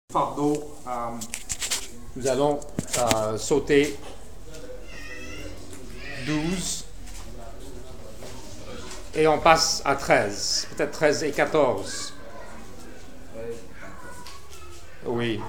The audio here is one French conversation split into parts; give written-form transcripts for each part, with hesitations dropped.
fardeau, nous allons sauter 12 et on passe à 13, peut-être 13 et 14. Oui.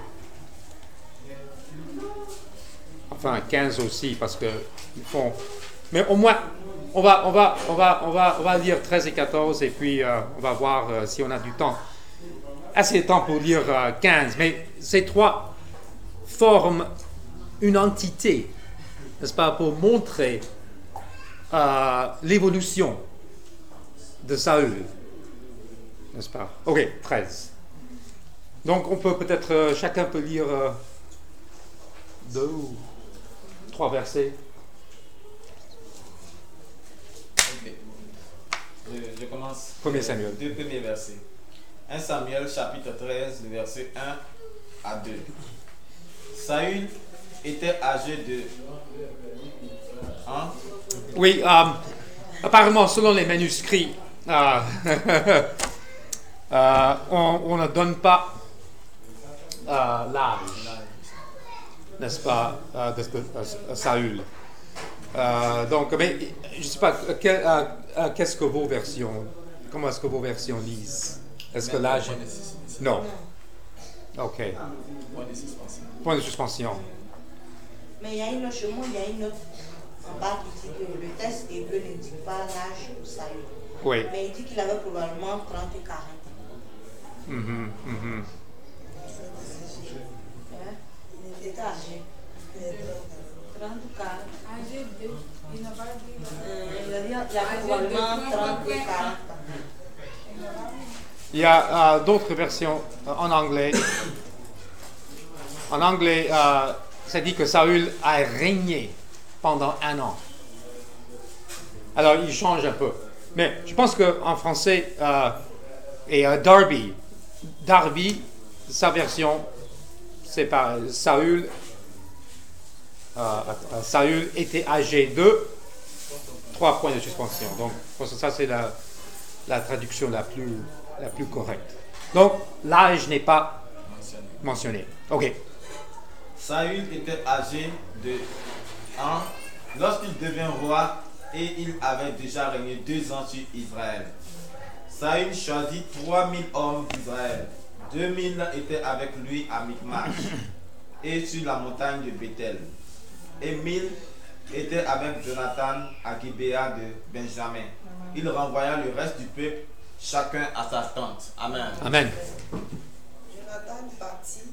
Enfin 15 aussi parce que ils font. Mais au moins on va lire 13 et 14 et puis on va voir si on a du temps. Assez de temps pour lire 15, mais ces trois forment une entité, n'est-ce pas, pour montrer l'évolution de Saül, n'est-ce pas? Ok, 13. Donc on peut peut-être, chacun peut lire 2 ou 3 versets. Ok. Je commence. 1er Samuel. 2 premiers versets. 1 Samuel chapitre 13, le verset 1 à 2. Saül était âgé de... Hein? Oui, apparemment, selon les manuscrits, on ne donne pas l'âge, n'est-ce pas, de Saül. Donc, mais je ne sais pas, qu'est-ce que vos versions, comment est-ce que vos versions lisent? Est-ce que l'âge... Non. Ok. Point de suspension. Mais il y a une autre chemin, il y a une autre en bas qui dit que le texte hébreu n'indique pas l'âge de Saül. Oui. Mais il dit qu'il avait probablement 30 et 40 ans. Mm-hmm. Il était âgé. 30 ou 40. Âgé de, il n'a pas dit. Il a dit qu'il avait probablement 30 et 40 ans. Il y a d'autres versions en anglais. En anglais, ça dit que Saül a régné pendant 1 an. Alors, il change un peu. Mais je pense qu'en français, et Darby, sa version, c'est pas Saül. Saül était âgé de 3 points de suspension. Donc, ça, c'est la traduction la plus correcte. Donc, l'âge n'est pas mentionné. Ok. Saül était âgé de 1 lorsqu'il devint roi et il avait déjà régné 2 ans sur Israël. Saül choisit 3000 hommes d'Israël. 2000 étaient avec lui à Michmash et sur la montagne de Bethel. Et 1000 étaient avec Jonathan à Gibéa de Benjamin. Il renvoya le reste du peuple, chacun à sa tente. Amen. Amen. Jonathan bâtit.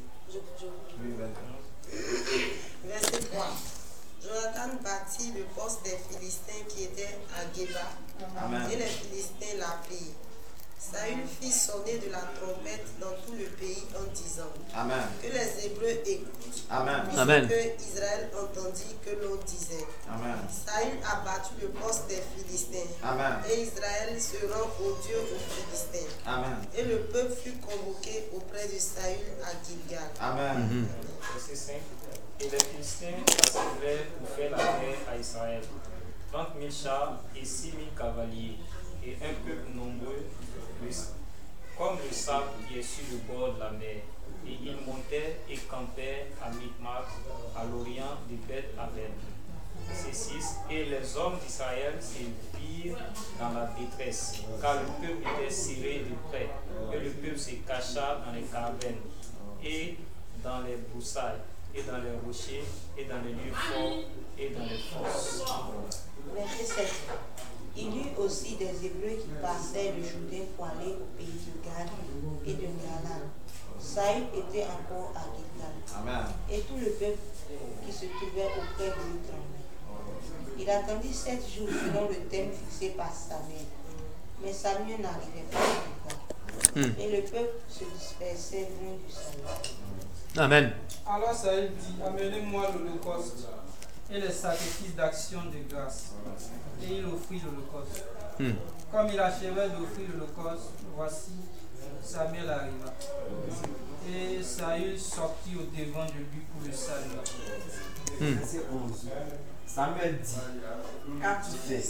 Verset 3. Jonathan bâtit le poste des Philistins qui était à Géba. Amen. Et les Philistins l'apprirent. Saül fit sonner de la trompette dans tout le pays en disant Amen. que les Hébreux écoutent. Amen. Amen. Que Israël entendit que l'on disait Amen. Saül a battu le poste des Philistins. Amen. Et Israël se rend odieux aux Philistins. Amen. Et le peuple fut convoqué auprès de Saül à Gilgal. Amen. Verset 5. Et les Philistins s'assemblèrent pour faire la guerre à Israël. 30 000 chars et 6 000 cavaliers, et un peuple nombreux, comme le sable qui est sur le bord de la mer. Et ils montèrent et campèrent à Michmash, à l'orient de Beth-Aven. Verset 6. Et les hommes d'Israël se virent dans la détresse, car le peuple était serré de près, et le peuple se cacha dans les cavernes, et dans les broussailles, et dans les rochers, et dans les lieux forts, et dans les fosses. Verset 7. Il y eut aussi des Hébreux qui passaient le Jourdain pour aller au pays de Gad et de Canaan. Saül était encore à Gilgal. Amen. Et tout le peuple qui se trouvait auprès de lui tremblait. Il attendit 7 jours selon le thème fixé par Samuel. Mais Samuel n'arrivait pas à Gilgal. Et le peuple se dispersait loin du Saül. Amen. Alors Saül dit, amenez-moi l'holocauste et les sacrifices d'action de grâce. Et il offrit l'holocauste. Comme il achevait d'offrir l'holocauste, voici, Samuel arriva. Et Saül sortit au devant de lui pour le saluer. Verset 11. Samuel dit, qu'as-tu fait?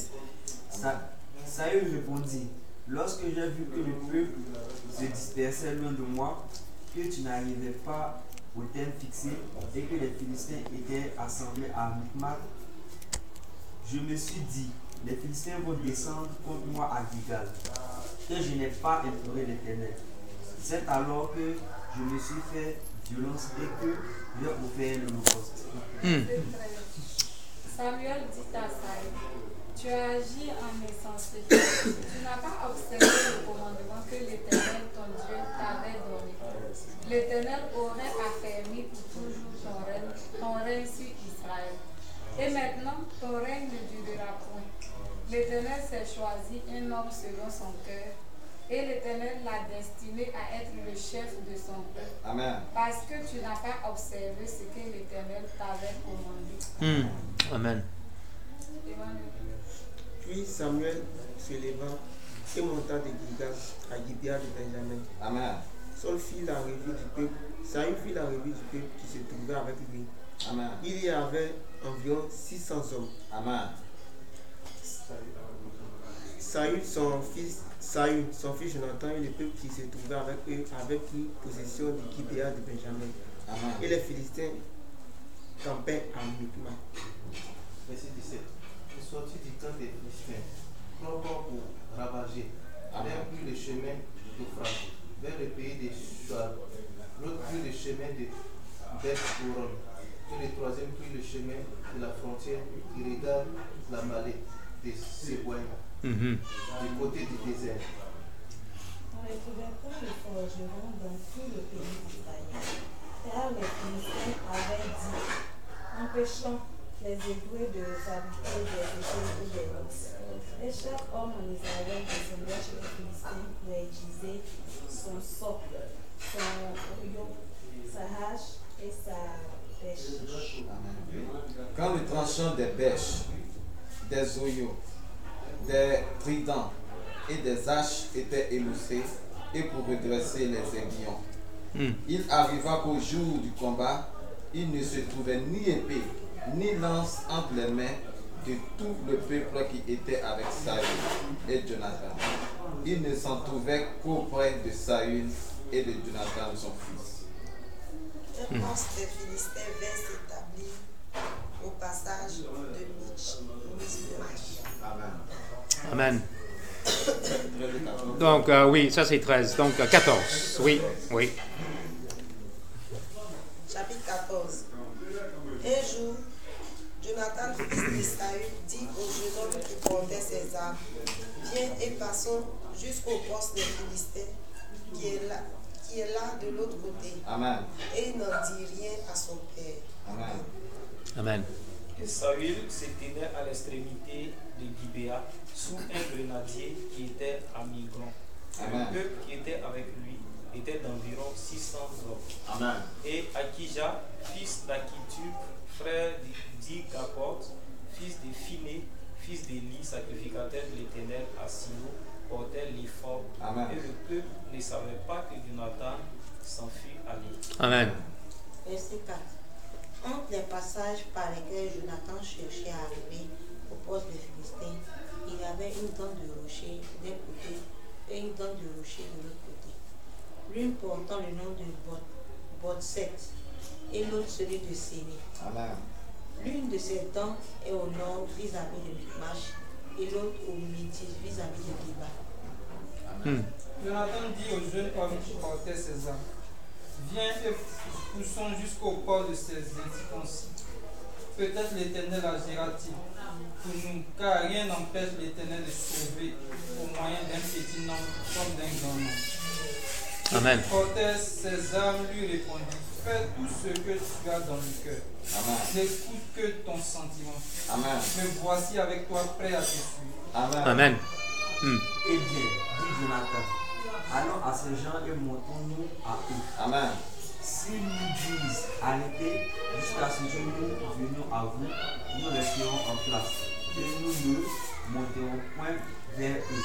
Saül répondit, lorsque j'ai vu que le peuple se dispersait loin de moi, que tu n'arrivais pas au terme fixé et que les Philistins étaient assemblés à Micmac, je me suis dit, les Philistins vont descendre contre moi à Gilgal, et je n'ai pas imploré l'Éternel. C'est alors que je me suis fait violence et que j'ai offert l'holocauste. Samuel dit à Saül, tu as agi en insensé. Tu n'as pas observé le commandement que l'Éternel, ton Dieu, t'avait donné. L'Éternel aurait affermi pour toujours ton règne sur Israël. Et maintenant, ton règne ne durera point. L'Éternel s'est choisi un homme selon son cœur, et l'Éternel l'a destiné à être le chef de son peuple. Amen. Parce que tu n'as pas observé ce que l'Éternel t'avait commandé. Amen. Puis Samuel se leva et monta de Gilgal à Gibea de Benjamin. Amen. Saül fit la revue du peuple. Saül fit la revue du peuple qui se trouvait avec lui. Amen. Il y avait environ 600 hommes. Amen. Saül, son fils Jonathan et le peuple qui se trouvait avec eux avaient pris possession de Gibea de Benjamin. Amen. Et les Philistins campaient à Micmac. Verset 17. Il sortit du camp des Philistins, non pas pour ravager. L'un prit le chemin d'Euphrate vers le pays des Choual, l'autre prit le chemin de Beth-Horon, et le troisième prit le chemin de la frontière qui regarde la vallée de Seboïm, du côté du désert. On ne trouvait pas de forgerons dans tout le pays d'Israël, car les Philistins avaient dit, empêchons les Hébreux de fabriquer des épées ou des lances. Et chaque homme en Israël descendait chez les Philistins pour utiliser son socle, son rouillon, sa hache et sa bêche. Quand le tranchant des bêches, des oyaux, des tridents et des haches étaient émoussés et pour redresser les aiguillons, il arriva qu'au jour du combat, il ne se trouvait ni épée ni lance entre les mains de tout le peuple qui était avec Saül et Jonathan. Il ne s'en trouvait qu'auprès de Saül et de Jonathan son fils. Les forces des Philistins vinrent s'établir au passage de Michmash. Amen. Amen. Donc, oui, ça c'est 13. Donc, 14. Oui, oui. Chapitre 14. Un jour, Jonathan, fils de Saül, dit au jeune homme qui portait ses armes, viens et passons jusqu'au poste des Philistins qui est là de l'autre côté. Amen. Et il n'en dit rien à son père. Amen. Amen. Et Saül se tenait à l'extrémité de Gibea sous un grenadier qui était à Migron. Amen. Le peuple qui était avec lui était d'environ 600 hommes. Amen. Et Akija, fils d'Akitub, frère d'Igapot, fils de Phiné, fils d'Élie, sacrificateur de l'Éternel à Silo, portait l'éphod. Amen. Et le peuple ne savait pas que Jonathan s'en fut allé. Amen. Verset 4. Entre les passages par lesquels Jonathan cherchait à arriver au poste des Philistins, il y avait une dent de rocher d'un côté et une dent de rocher de l'autre côté. L'une portant le nom de Botset et l'autre celui de Séné. Amen. L'une de ces dents est au nord vis-à-vis de Michmash et l'autre au midi vis-à-vis de Giba. Jonathan dit au jeune homme qui portait ses armes, viens et poussons jusqu'au port de ces circoncis. Peut-être l'Éternel agira-t-il pour nous, car rien n'empêche l'Éternel de sauver au moyen d'un petit nombre comme d'un grand nombre. Amen. Qui portait ses armes lui répondit, fais tout ce que tu as dans le cœur. Amen. N'écoute que ton sentiment. Amen. Me voici avec toi prêt à te suivre. Amen. Amen. Eh bien, dit Jonathan, allons à ces gens et montons-nous à eux. Amen. S'ils nous disent arrêtez jusqu'à ce que nous venions à vous, nous resterons en place et nous ne monterons point vers eux.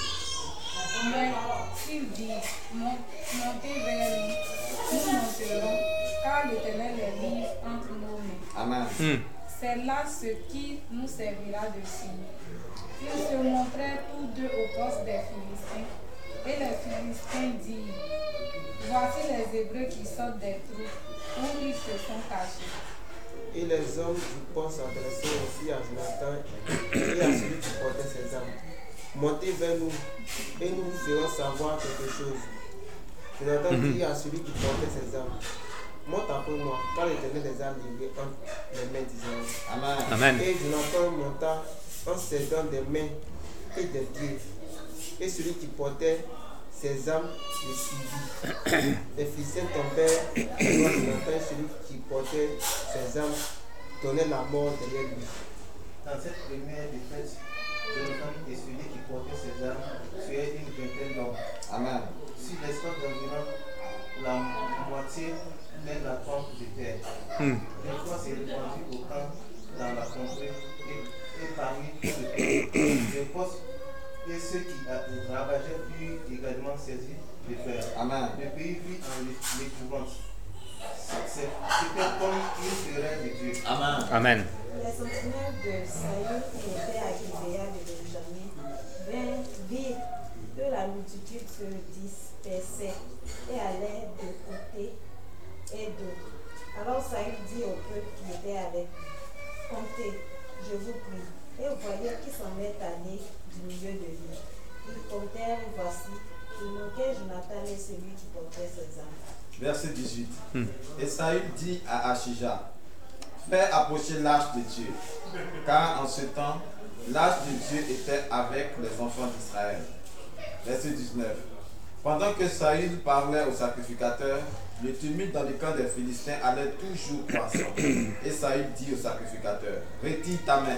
Mais s'ils disent montez vers nous, nous monterons, car l'Éternel les livre entre nos mains. Amen. C'est là ce qui nous servira de signe. Ils se montrèrent tous deux au poste des Philistins, et les Philistins dirent, Voici les Hébreux qui sortent des trous où ils se sont cachés. Et les hommes du port s'adressaient aussi à Jonathan et à celui qui portait ses armes. Montez vers nous et nous vous ferons savoir quelque chose. Jonathan dit à celui qui portait ses armes, monte après moi, car l'Éternel les a livrés entre les mains d'Israël. Amen. Et Jonathan monta en s'aidant des mains et des pieds. Et celui qui portait ses armes le suivit. Les Philistins tombèrent devant Jonathan et celui qui portait ses armes donnait la mort derrière lui. Dans cette première défaite, Jonathan et celui qui portait ses armes tuaient une vingtaine d'hommes. Amen. Sur l'espace d'environ la moitié de la pompe de terre. Une fois s'est répandu au camp dans la contrée et parmi tout le pays. Les postes et ceux qui ravageaient furent également saisis de fer. Amen. Le pays vit en l'épouvante. C'était comme une terreur de Dieu. Amen. Amen. Les sentinelles de Saül qui étaient à Gibéa de Benjamin virent que la multitude se dispersait et allait de côté et d'autre. Alors Saül dit au peuple qui était avec lui, comptez, je vous prie, et voyez qui s'en est allé du milieu de lui. Ils comptèrent et voici, il manquait Jonathan et celui qui portait ses armes. Verset 18. Et Saül dit à Achija, fais approcher l'arche de Dieu, car en ce temps, l'arche de Dieu était avec les enfants d'Israël. Verset 19. Pendant que Saül parlait au sacrificateur, le tumulte dans le camp des Philistins allait toujours croissant. Et Saül dit au sacrificateur, retire ta main.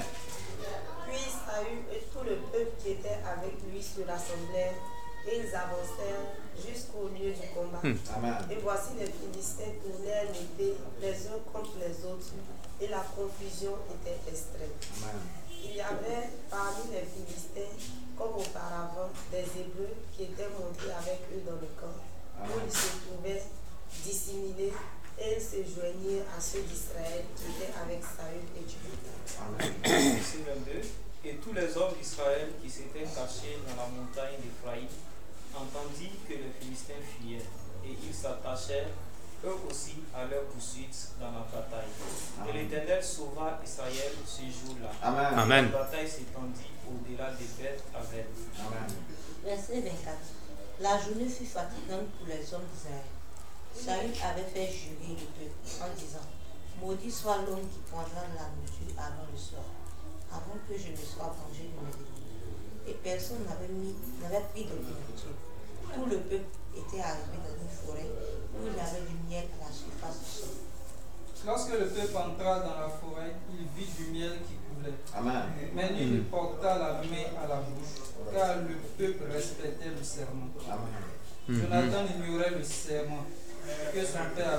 Puis Saül et tout le peuple qui était avec lui se rassemblèrent et ils avancèrent jusqu'au lieu du combat. Amen. Et voici les Philistins tournèrent l'épée les uns contre les autres et la confusion était extrême. Amen. Il y avait parmi les Philistins, comme auparavant, des Hébreux qui étaient montés avec eux dans le camp, où ils se trouvaient dissimulés et ils se joignirent à ceux d'Israël qui étaient avec Saül et Jonathan. Verset 22. Et tous les hommes d'Israël qui s'étaient cachés dans la montagne d'Éphraïm entendirent que les Philistins fuyaient, et ils s'attachèrent eux aussi à leur poursuite dans la bataille. Et l'Éternel sauva Israël ce jour-là. Amen. Amen. La bataille s'étendit au-delà des bêtes avec. Amen. Verset 24. La journée fut fatigante pour les hommes d'Israël. Saül avait fait jurer le peuple en disant, maudit soit l'homme qui prendra de la nourriture avant le soir, avant que je ne sois vengé de mes ennemis. Et personne n'avait pris de nourriture. Tout le peuple était arrivé dans une forêt où il y avait du miel à la surface du sol. Lorsque le peuple entra dans la forêt, il vit du miel qui coulait. Amen. Mais nul ne porta la main à la bouche, car le peuple respectait le serment. Amen. Jonathan ignorait le serment que son père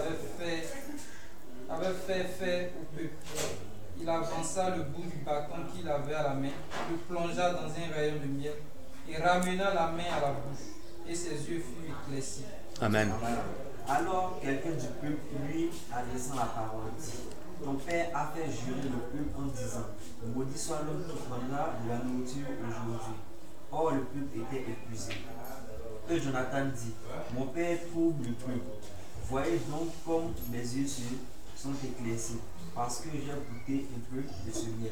avait fait faire au peuple. Il avança le bout du bâton qu'il avait à la main, le plongea dans un rayon de miel et ramena la main à la bouche, et ses yeux furent éclaircis. Amen. Alors quelqu'un du peuple lui adressant la parole dit, ton père a fait jurer le peuple en disant, maudit soit l'homme qui prendra de la nourriture aujourd'hui. Or le peuple était épuisé. Et Jonathan dit, mon père trouve le peuple. Voyez donc comme mes yeux sont éclaircis, parce que j'ai goûté un peu de ce miel.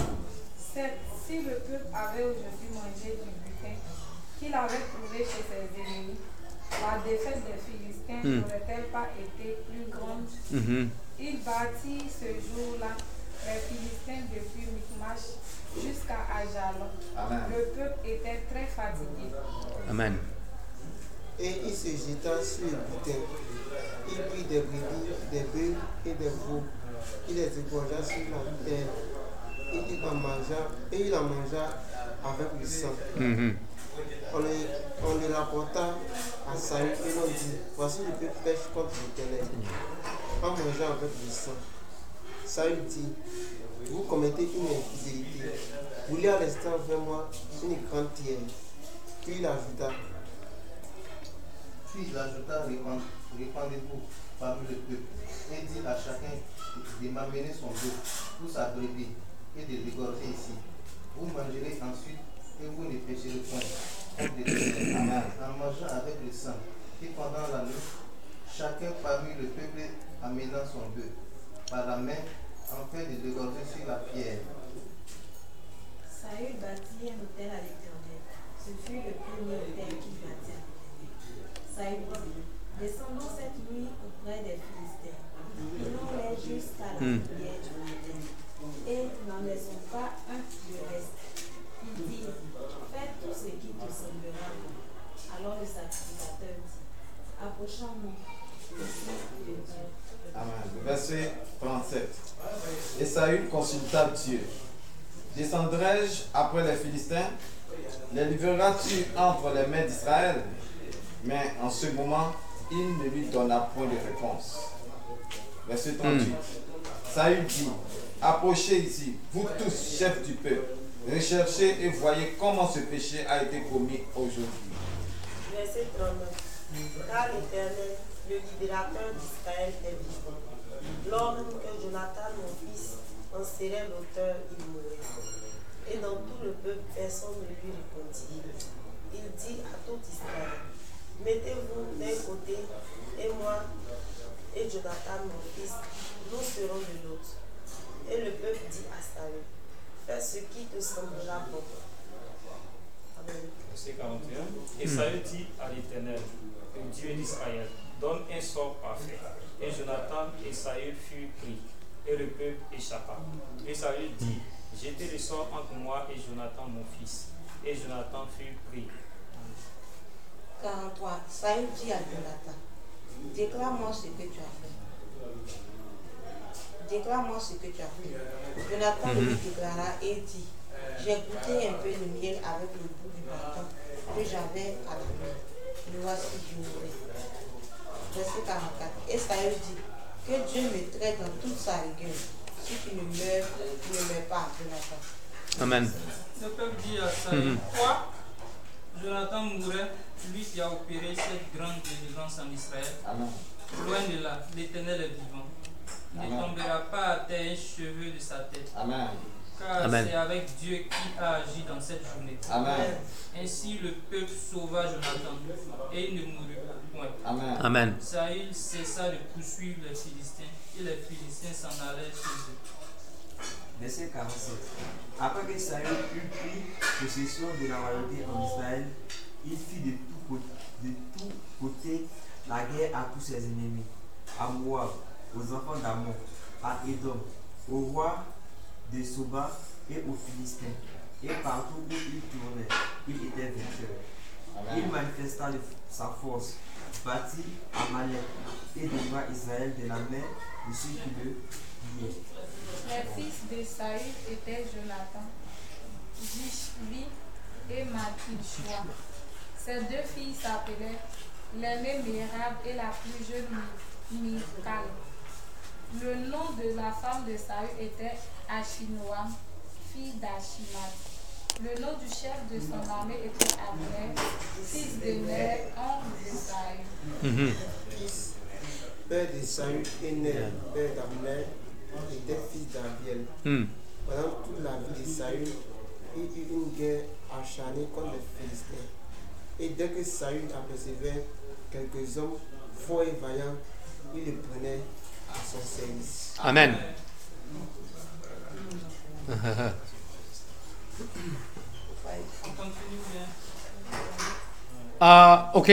Si le peuple avait aujourd'hui mangé du butin qu'il avait trouvé chez ses ennemis, la défaite des Philistins n'aurait-elle pas été plus grande? Il bâtit ce jour-là les Philistins depuis Michmash jusqu'à Ajalon. Le peuple était très fatigué. Amen. Et il se jeta sur le butin. Il prit des brebis, des bœufs et des veaux. Il les égorgea sur la terre. Et il en mangea avec le sang. On le rapporta à Saül et l'on dit, voici le peuple pêche contre l'Éternel, en mangeant avec le sang. Saül dit, vous commettez une infidélité. Vous voulez à l'instant vers moi une grande pierre. Puis il ajouta, répandez-vous parmi le peuple, et dit à chacun de m'amener son bœuf ou sa brebis et de l'égorger ici. Vous mangerez ensuite et vous ne pécherez point contre l'Éternel en mangeant avec le sang. Et pendant la nuit, chacun parmi le peuple amenant son bœuf par la main, afin de l'égorger sur la pierre. Saül bâtit un autel à l'Éternel. Ce fut le premier autel qu'il bâtit à l'Éternel. Saül dit, descendons cette nuit auprès des Philistins. Menons-les jusqu'à la prière du matin. Et n'en laissons pas un de reste. Il dit, fais tout ce qui te semblera bon. Alors le sacrificateur dit, approchons-nous. Amen. Verset 37. Et Saül consulta Dieu. Descendrai-je après les Philistins? Les livreras-tu entre les mains d'Israël? Mais en ce moment, il ne lui donna point de réponse. Verset 38. Saül dit, approchez ici, vous tous, chefs du peuple, recherchez et voyez comment ce péché a été commis aujourd'hui. Verset 39. Car l'Éternel, le libérateur d'Israël, est vivant. Lors même que Jonathan, mon fils, en serait l'auteur, il mourrait. Et dans tout le peuple, personne ne lui répondit. Il dit à tout Israël, mettez-vous d'un côté, et moi et Jonathan, mon fils, nous serons de l'autre. Et le peuple dit à Saül, fais ce qui te semblera bon. Amen. Verset 41. Et Saül dit à l'Éternel, le Dieu d'Israël, donne un sort parfait. Et Jonathan et Saül furent pris, et le peuple échappa. Et Saül dit, jetez le sort entre moi et Jonathan mon fils. Et Jonathan fut pris. 43. Saül dit à Jonathan, déclare-moi ce que tu as fait. Déclare-moi ce que tu as fait. Jonathan lui déclara et dit, j'ai goûté un peu de miel avec le bout du bâton que j'avais à la main. Le voici ignoré. Verset 44. Et Saül dit, que Dieu me traite dans toute sa rigueur. Si tu ne meurs pas, Jonathan. Amen. Le peuple dit à Saül, quoi? Jonathan mourrait, lui qui a opéré cette grande délivrance en Israël. Amen. Loin de là, l'Éternel est vivant. Il ne tombera pas à terre un cheveu de sa tête. Amen. Car Amen. c'est avec Dieu qui a agi dans cette journée. Amen. Ainsi le peuple sauva Jonathan et il ne mourut point. Amen. Amen. Saül cessa de poursuivre les Philistins et les Philistins s'en allèrent chez eux. Verset 47. Après que Saül eut pris possession de la royauté en Israël, il fit de tout côté la guerre à tous ses ennemis, à Moab, aux enfants d'Ammon, à Édom, au roi de Soba et aux Philistins. Et partout où il tournait, il était vainqueur. Il manifesta sa force, battit Amalek et délivra Israël de la main de ceux qui le liaient. Les fils de Saül étaient Jonathan, Jishvi et Malkishua. Ces deux filles s'appelaient l'aînée Mérab et la plus jeune Michal. Le nom de la femme de Saül était Achinoam, fille d'Achimat. Le nom du chef de son armée était Abner, fils de Ner, oncle de Saül. Père de Saül et Ner, père d'Abner, était fils d'Abiel. Pendant toute la vie de Saül, il eut une guerre acharnée contre les Philistins. Et dès que Saül apercevait quelques hommes forts et vaillants, il les prenait à son service. Amen. On continue bien. Ok.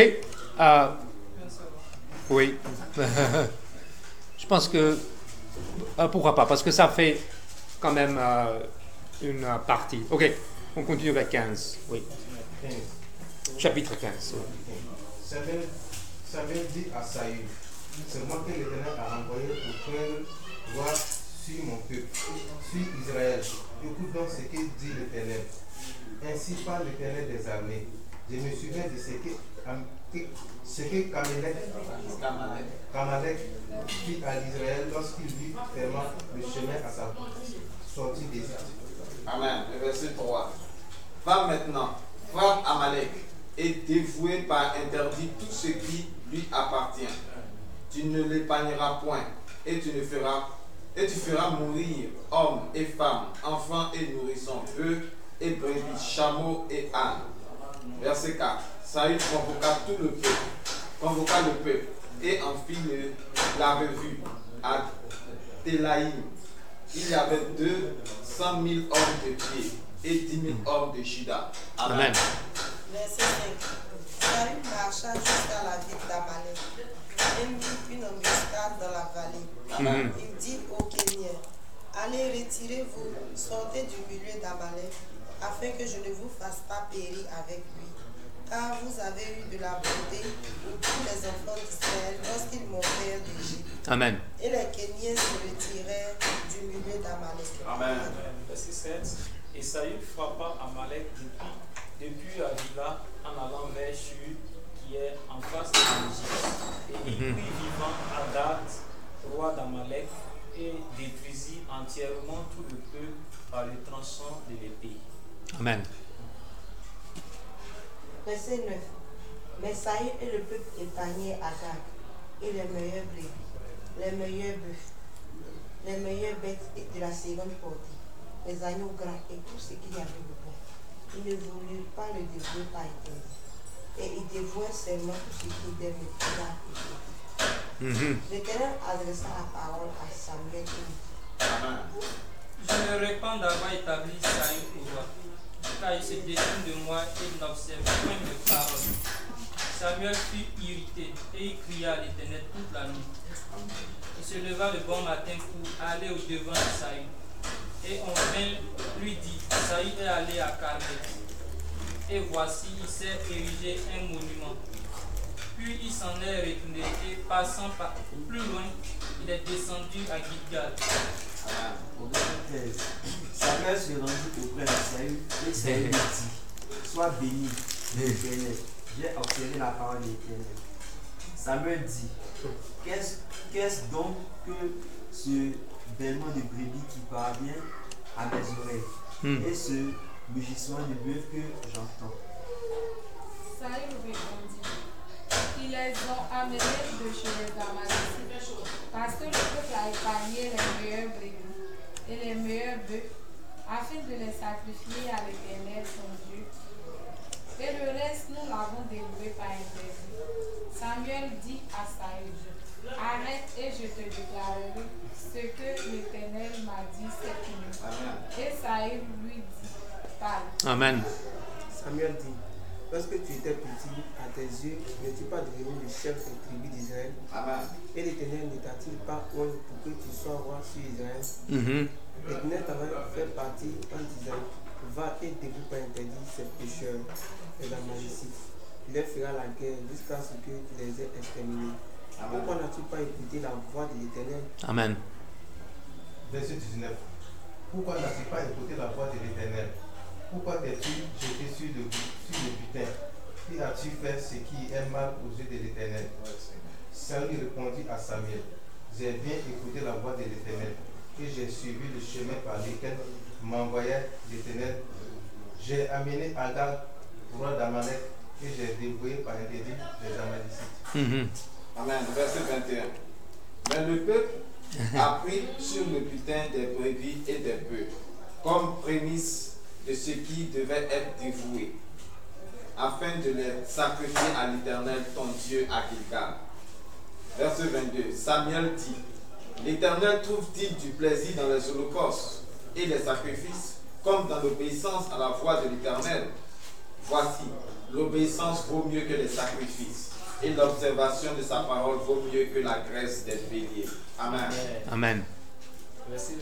Oui. Je pense que... pourquoi pas? Parce que ça fait quand même une partie. Ok. On continue avec 15. Oui. 15. Chapitre 15. Oui. Samuel dit à Saül, c'est moi que l'Éternel a envoyé pour prendre voir sur mon peuple, sur Israël. Écoute donc ce que dit l'Éternel. Ainsi parle l'Éternel des armées. Je me souviens de ce que Kamalek fit à l'Israël lorsqu'il lui ferma le chemin à sa sortie d'Égypte. Amen. Le verset 3. Va maintenant, frappe Amalek et dévouer par interdit tout ce qui lui appartient. Tu ne l'épargneras point et tu feras mourir hommes et femmes, enfants et nourrissons, bœufs et brebis, chameaux et ânes. Verset 4. Saül convoqua le peuple et en fit la revue à Télaïm. Il y avait 200 000 hommes de pied et 10 000 hommes de Juda. Amen. Verset 5. Saül marcha jusqu'à la ville d'Amalek et mit une embuscade dans la vallée. Il dit aux Kéniens, allez, retirez-vous, sortez du milieu d'Amalek, afin que je ne vous fasse pas périr avec lui. Car vous avez eu de la bonté pour tous les enfants d'Israël lorsqu'ils montèrent d'Égypte. Amen. Et les Kéniens se retirèrent du milieu d'Amalek. Amen. Verset 7. Et Saül frappa Amalek depuis Avila en allant vers Shur, qui est en face de l'Égypte. Et il prit vivant Hadad, roi d'Amalek, et détruisit entièrement tout le peuple par le tranchant de l'épée. Amen. Verset 9. Mais Saül et le peuple épargnaient Agag et les meilleurs brebis, les meilleurs bœufs, les meilleures bêtes de la seconde portée, les agneaux gras et tout ce qu'il y avait de bon. Ils ne voulurent pas le dévouer par interdit. Et ils dévouaient seulement tout ce qui était le plus. L'Éternel adressa la parole à Samuel et dit, Je me répands d'avoir établi Saül au roi, car il se détourne de moi et il n'observe point mes paroles. Samuel fut irrité et il cria à l'Éternel toute la nuit. Il se leva le bon matin pour aller au devant de Saül. Et on vint lui dire, Saül est allé à Carmel. Et voici, il s'est érigé un monument. Puis il s'en est retourné et passant par plus loin, il est descendu à Gilgal. Au verset 13, Samuel se rendit auprès de Saül et Saül lui dit, sois béni, l'Éternel, j'ai observé la parole de l'Éternel. Samuel dit, qu'est-ce donc que ce bêlement de brebis qui parvient à mes oreilles et ce mugissement de bœuf que j'entends? Saül répondit, ils les ont amenés de chez les Amalécites, parce que le peuple a épargné les meilleurs brebis et les meilleurs bœufs, afin de les sacrifier à l'Éternel son Dieu. Et le reste, nous l'avons dévoué par interdit. Samuel dit à Saül, arrête et je te déclarerai ce que l'Éternel m'a dit cette nuit. Et Saül lui dit, parle. Amen. Samuel dit, lorsque tu étais petit, à tes yeux, n'es-tu pas devenu le chef des tribus d'Israël? Et l'Éternel ne t'a-t-il pas oint pour que tu sois roi sur Israël? L'Éternel t'avait fait partie en disant, va et dévoue par interdit ces pécheurs, les Amalécites. Tu leur feras la guerre jusqu'à ce que tu les aies exterminés. Pourquoi n'as-tu pas écouté la voix de l'Éternel? Amen. Verset 19. Pourquoi n'as-tu pas écouté la voix de l'Éternel? Pourquoi t'es-tu jeté sur le butin? Et as-tu fait ce qui est mal aux yeux de l'Éternel? Saül répondit à Samuel, j'ai bien écouté la voix de l'Éternel et j'ai suivi le chemin par lequel m'envoyait l'Éternel. J'ai amené Agag, roi d'Amalek, et j'ai dévoué par interdit les Amalécites. Amen. Verset 21. Mais le peuple a pris sur le butin des brebis et des bœufs, comme prémisse de ce qui devait être dévoué, afin de les sacrifier à l'Éternel ton Dieu à Gilgal. Verset 22. Samuel dit, l'Éternel trouve-t-il du plaisir dans les holocaustes et les sacrifices, comme dans l'obéissance à la voix de l'Éternel? Voici, l'obéissance vaut mieux que les sacrifices, et l'observation de sa parole vaut mieux que la graisse des béliers. Amen. Amen. Verset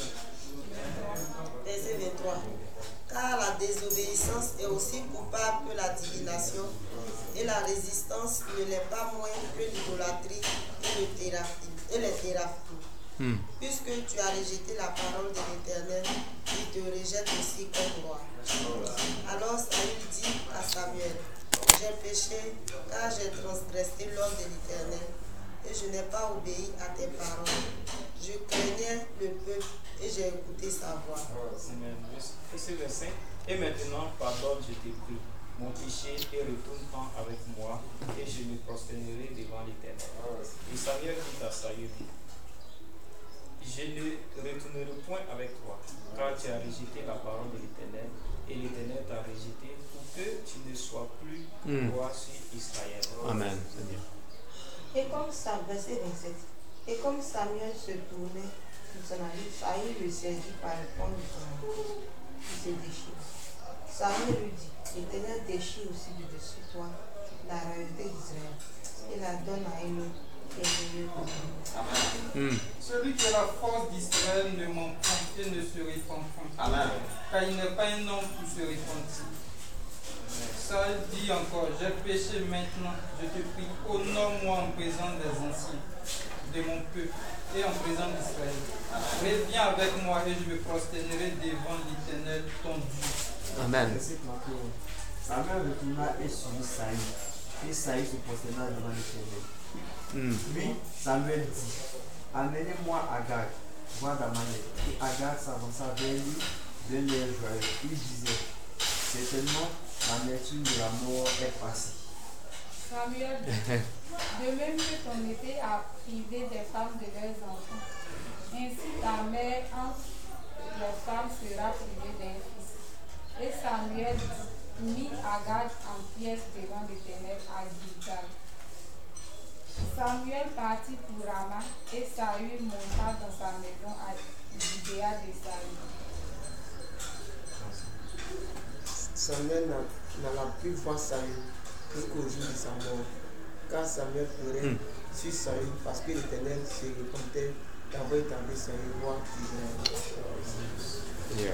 23. Car la désobéissance est aussi coupable que la divination, et la résistance ne l'est pas moins que l'idolâtrie et les théraphies. Puisque tu as rejeté la parole de l'Éternel, il te rejette aussi comme roi. Alors Saül dit à Samuel, j'ai péché car j'ai transgressé l'ordre de l'Éternel et je n'ai pas obéi à tes paroles. Je craignais le peuple et j'ai écouté sa voix. Verset 25. Et maintenant, pardonne, je t'ai pris mon péché et retourne-t'en avec moi et je me prosternerai devant l'Éternel. Et Samuel dit à Saül, je ne retournerai point avec toi, car tu as rejeté la parole de l'Éternel, et l'Éternel t'a rejeté pour que tu ne sois plus roi sur Israël. Amen. Seigneur. Verset 27. Et comme Samuel se tournait pour s'en aller, Saül le saisit par le pont de son manteau. Il se déchire. Samuel lui dit, l'Éternel déchire aussi de dessus toi la royauté d'Israël et la donne à un autre qui est meilleur que lui. Celui qui a la force d'Israël ne ment point et ne se répand point. Amen. Car il n'est pas un homme pour se repentir. Saül dit encore, j'ai péché maintenant, je te prie, honore-moi en présence des anciens de mon peuple et en présence d'Israël. Reviens avec moi et je me prosternerai devant l'Éternel, ton Dieu. Amen. Samuel retourna et suivit Saül. Et Saül se prosterna devant l'Éternel. Puis Samuel dit, amenez-moi Agar, roi d'Amalek. Et Agar s'avança vers lui d'un air joyeux. Il disait, certainement, l'amertume de la mort est passée. Samuel dit, de même que ton été a privé des femmes de leurs enfants, ainsi ta mère entre les femmes sera privée d'un fils. Et Samuel mit Agar en pièces devant l'Éternel à Gilgal. Samuel partit pour Rama et Saül monta dans sa maison à Gibéa de Saül. Samuel n'alla plus voir Saül jusqu'au jour de sa mort, car Samuel pleurait sur Saül parce que l'Éternel se repentait d'avoir établi Saül roi d'Israël.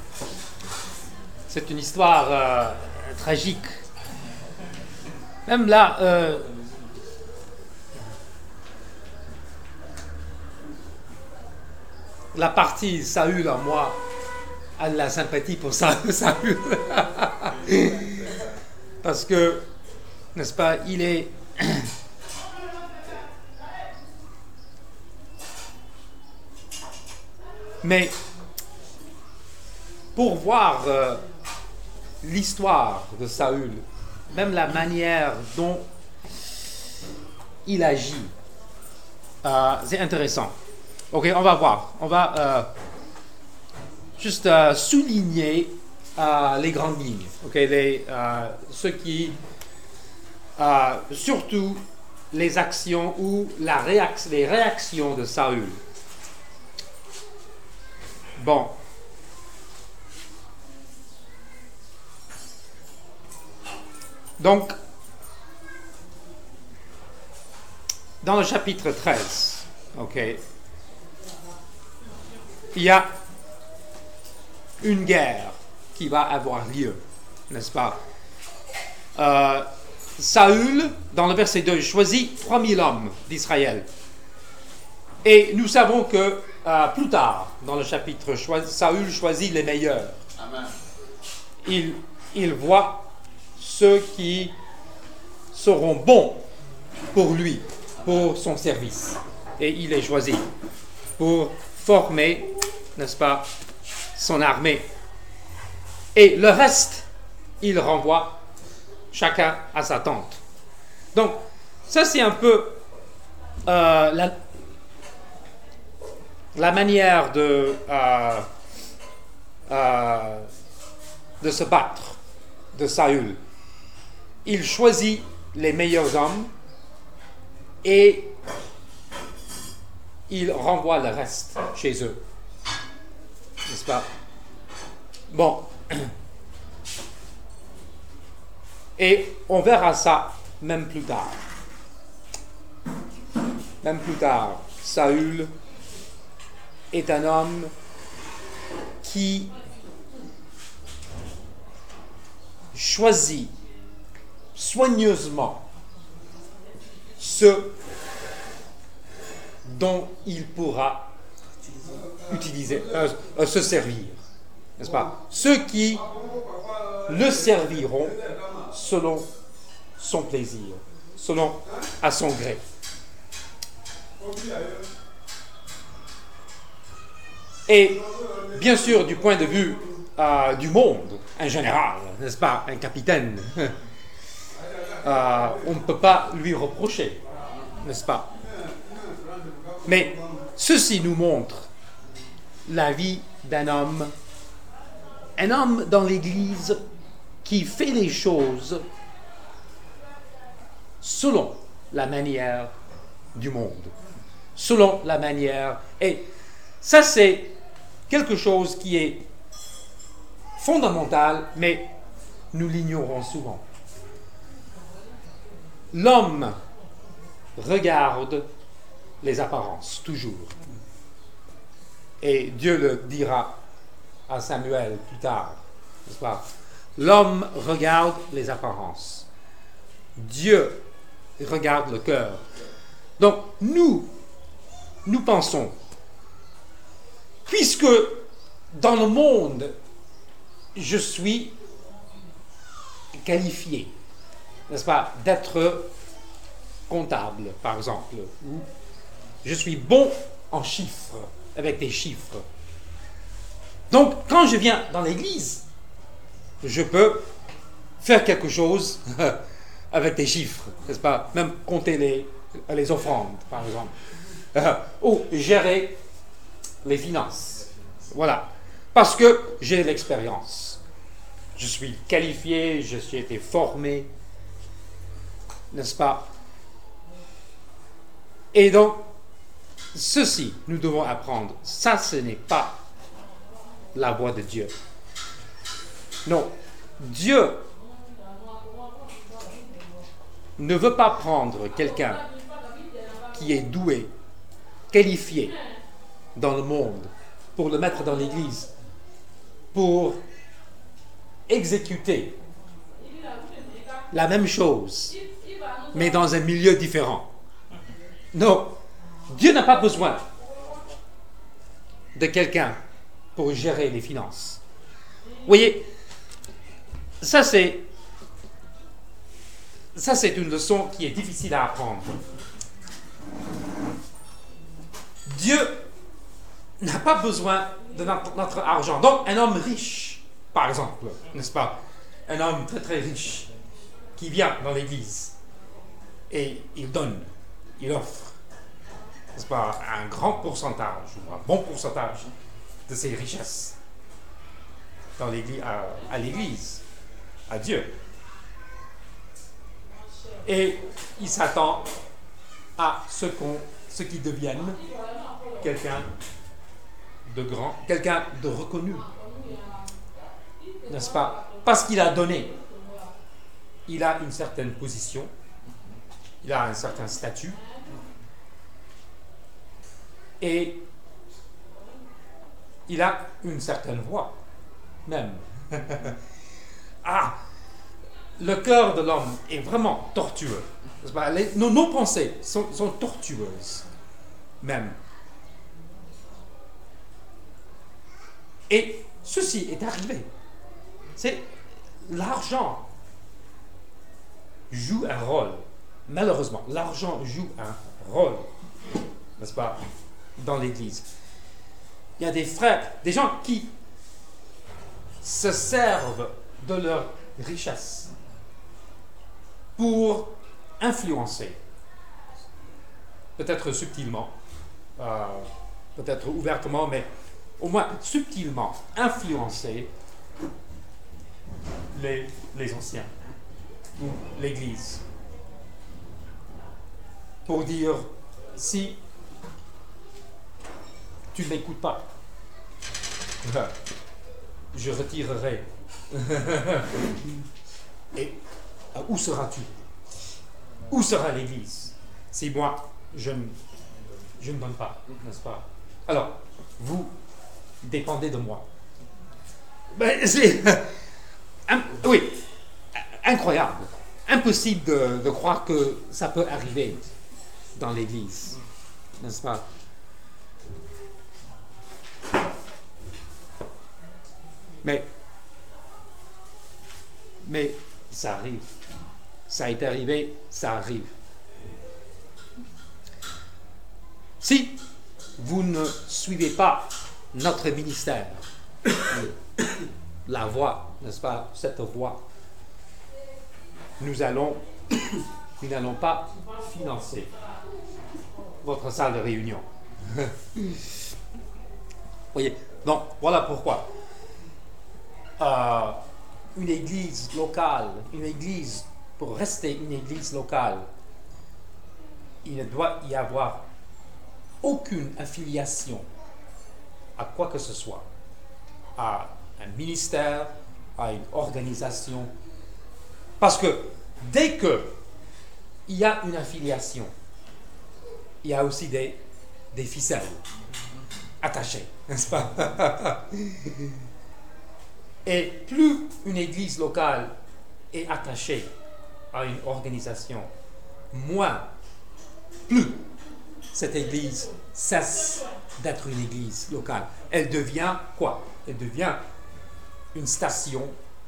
C'est une histoire tragique. Même là, la partie Saül en moi a de la sympathie pour Saül. Parce que, n'est-ce pas, il est... Mais, pour voir l'histoire de Saül, même la manière dont il agit, c'est intéressant. Ok, on va voir. On va juste souligner les grandes lignes. Ok, ce qui, surtout les actions ou les réactions de Saül. Bon. Donc, dans le chapitre 13, ok, il y a une guerre qui va avoir lieu, n'est-ce pas? Saül, dans le verset 2, choisit 3000 hommes d'Israël. Et nous savons que plus tard, dans le chapitre, Saül choisit les meilleurs. Amen. Il voit ceux qui seront bons pour lui, pour son service. Et il les choisit pour former, n'est-ce pas, son armée. Et le reste, il renvoie chacun à sa tente. Donc, ça c'est un peu la manière de se battre de Saül. Il choisit les meilleurs hommes et il renvoie le reste chez eux. N'est-ce pas? Bon. Et on verra ça même plus tard. Même plus tard, Saül est un homme qui choisit soigneusement ce dont il pourra se servir, n'est-ce pas? Ceux qui le serviront selon son plaisir, selon à son gré. Et bien sûr, du point de vue du monde, un général, n'est-ce pas, un capitaine, on ne peut pas lui reprocher, n'est-ce pas? Mais ceci nous montre la vie d'un homme dans l'Église qui fait les choses selon la manière du monde, selon la manière. Et ça, c'est quelque chose qui est fondamental, mais nous l'ignorons souvent. L'homme regarde les apparences, toujours. Et Dieu le dira à Samuel plus tard, n'est-ce pas? L'homme regarde les apparences. Dieu regarde le cœur. Donc, nous pensons, puisque dans le monde, je suis qualifié, n'est-ce pas, d'être comptable, par exemple, ou je suis bon en chiffres, avec des chiffres. Donc, quand je viens dans l'église, je peux faire quelque chose avec des chiffres, n'est-ce pas? Même compter les offrandes, par exemple. Ou gérer les finances. Voilà. Parce que j'ai l'expérience. Je suis qualifié, je suis été formé, n'est-ce pas? Et donc, ceci, nous devons apprendre. Ça, ce n'est pas la voie de Dieu. Non. Dieu ne veut pas prendre quelqu'un qui est doué, qualifié dans le monde, pour le mettre dans l'église, pour exécuter la même chose, mais dans un milieu différent. Non, Dieu n'a pas besoin de quelqu'un pour gérer les finances. Vous voyez, ça c'est une leçon qui est difficile à apprendre. Dieu n'a pas besoin de notre argent. Donc, un homme riche, par exemple, n'est-ce pas? Un homme très très riche qui vient dans l'église et il donne, il offre, n'est-ce pas, un grand pourcentage, ou un bon pourcentage de ses richesses dans l'église, à l'église, à Dieu. Et il s'attend à ce qu'il devienne quelqu'un de grand, quelqu'un de reconnu, n'est-ce pas? Parce qu'il a donné, il a une certaine position, il a un certain statut, et il a une certaine voix, même. Le cœur de l'homme est vraiment tortueux. N'est-ce pas? Nos pensées sont tortueuses, même. Et ceci est arrivé. C'est l'argent joue un rôle. Malheureusement, l'argent joue un rôle, n'est-ce pas, dans l'Église. Il y a des frères, des gens qui se servent de leur richesse pour influencer, peut-être subtilement, peut-être ouvertement, mais au moins subtilement, influencer les anciens ou l'Église. Pour dire, si tu ne m'écoutes pas, je retirerai. Et où seras-tu? Où sera l'Église si moi, je ne donne pas, n'est-ce pas? Alors, vous dépendez de moi. Ben, c'est oui, incroyable. Impossible de croire que ça peut arriver dans l'Église, n'est-ce pas? Mais ça arrive. Ça est arrivé, ça arrive. Si vous ne suivez pas notre ministère, la voie, n'est-ce pas, cette voie, nous n'allons pas financer votre salle de réunion. Voyez, donc voilà pourquoi une église locale, une église, pour rester une église locale, il ne doit y avoir aucune affiliation à quoi que ce soit, à un ministère, à une organisation. Parce que dès qu'il y a une affiliation, il y a aussi des ficelles attachées, n'est-ce pas? Et plus une église locale est attachée à une organisation, plus cette église cesse d'être une église locale. Elle devient quoi? Elle devient une station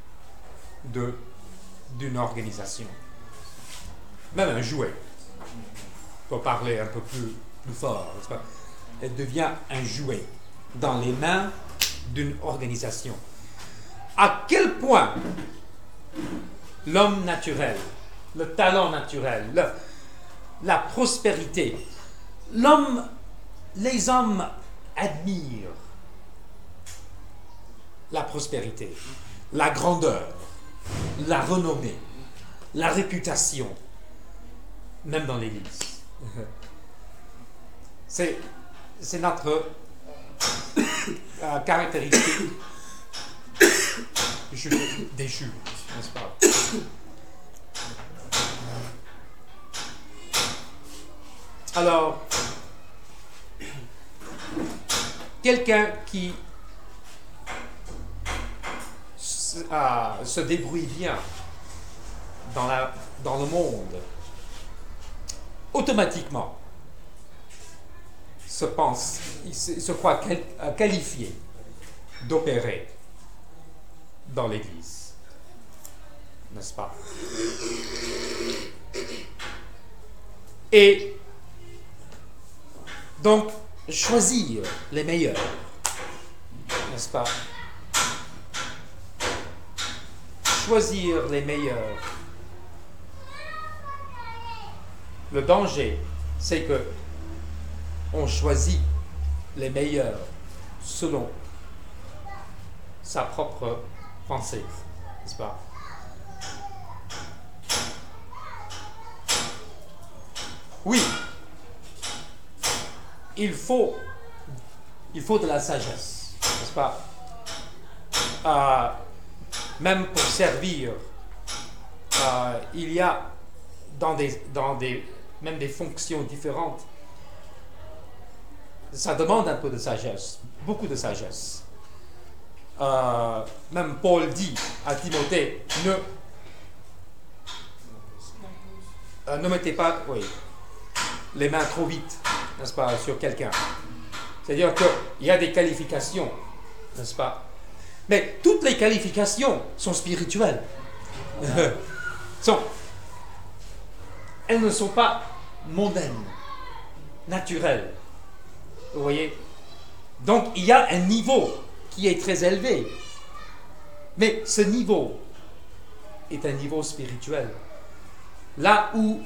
d'une organisation. Même un jouet. Pour parler un peu plus fort, n'est-ce pas? Elle devient un jouet dans les mains d'une organisation. À quel point l'homme naturel, le talent naturel, la prospérité, les hommes admirent la prospérité, la grandeur, la renommée, la réputation, même dans l'Église. C'est notre caractéristique déchue, n'est-ce pas? Alors, quelqu'un qui se débrouille bien dans le monde, automatiquement se croit qualifié d'opérer dans l'Église, n'est-ce pas? Et donc, choisir les meilleurs, n'est-ce pas? Choisir les meilleurs. Le danger, c'est que on choisit les meilleurs selon sa propre pensée, n'est-ce pas? Oui, il faut de la sagesse, n'est-ce pas? Même pour servir, il y a même des fonctions différentes. Ça demande un peu de sagesse, beaucoup de sagesse. Même Paul dit à Timothée, ne mettez pas les mains trop vite, n'est-ce pas, sur quelqu'un. C'est-à-dire qu'il y a des qualifications, n'est-ce pas? Mais toutes les qualifications sont spirituelles. Elles ne sont pas mondaines, naturelles. Vous voyez? Donc il y a un niveau qui est très élevé. Mais ce niveau est un niveau spirituel. Là où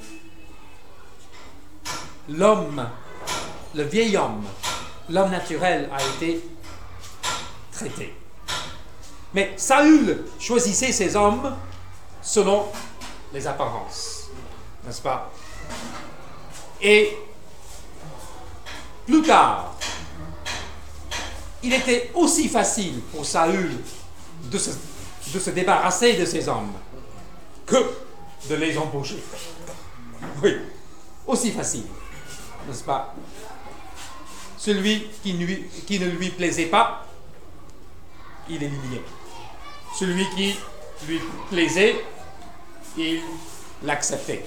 l'homme, le vieil homme, l'homme naturel a été traité. Mais Saül choisissait ses hommes selon les apparences, n'est-ce pas? Et plus tard, il était aussi facile pour Saül de se débarrasser de ses hommes que de les embaucher. Oui, aussi facile, n'est-ce pas? Celui qui ne lui plaisait pas, il éliminait. Celui qui lui plaisait, il l'acceptait.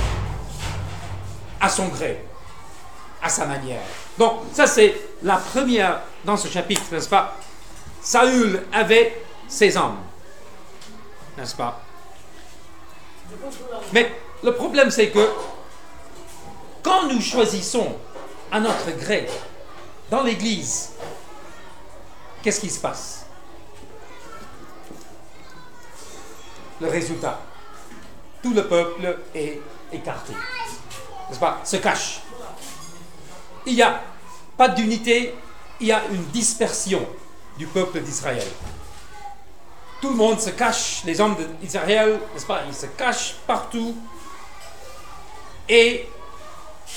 À son gré, à sa manière. Donc, ça c'est la première dans ce chapitre, n'est-ce pas? Saül avait ses hommes, n'est-ce pas? Mais le problème c'est que quand nous choisissons à notre gré dans l'Église, qu'est-ce qui se passe? Le résultat, tout le peuple est écarté, n'est-ce pas? Se cache. Il n'y a pas d'unité, il y a une dispersion du peuple d'Israël. Tout le monde se cache, les hommes d'Israël, n'est-ce pas? Ils se cachent partout. Et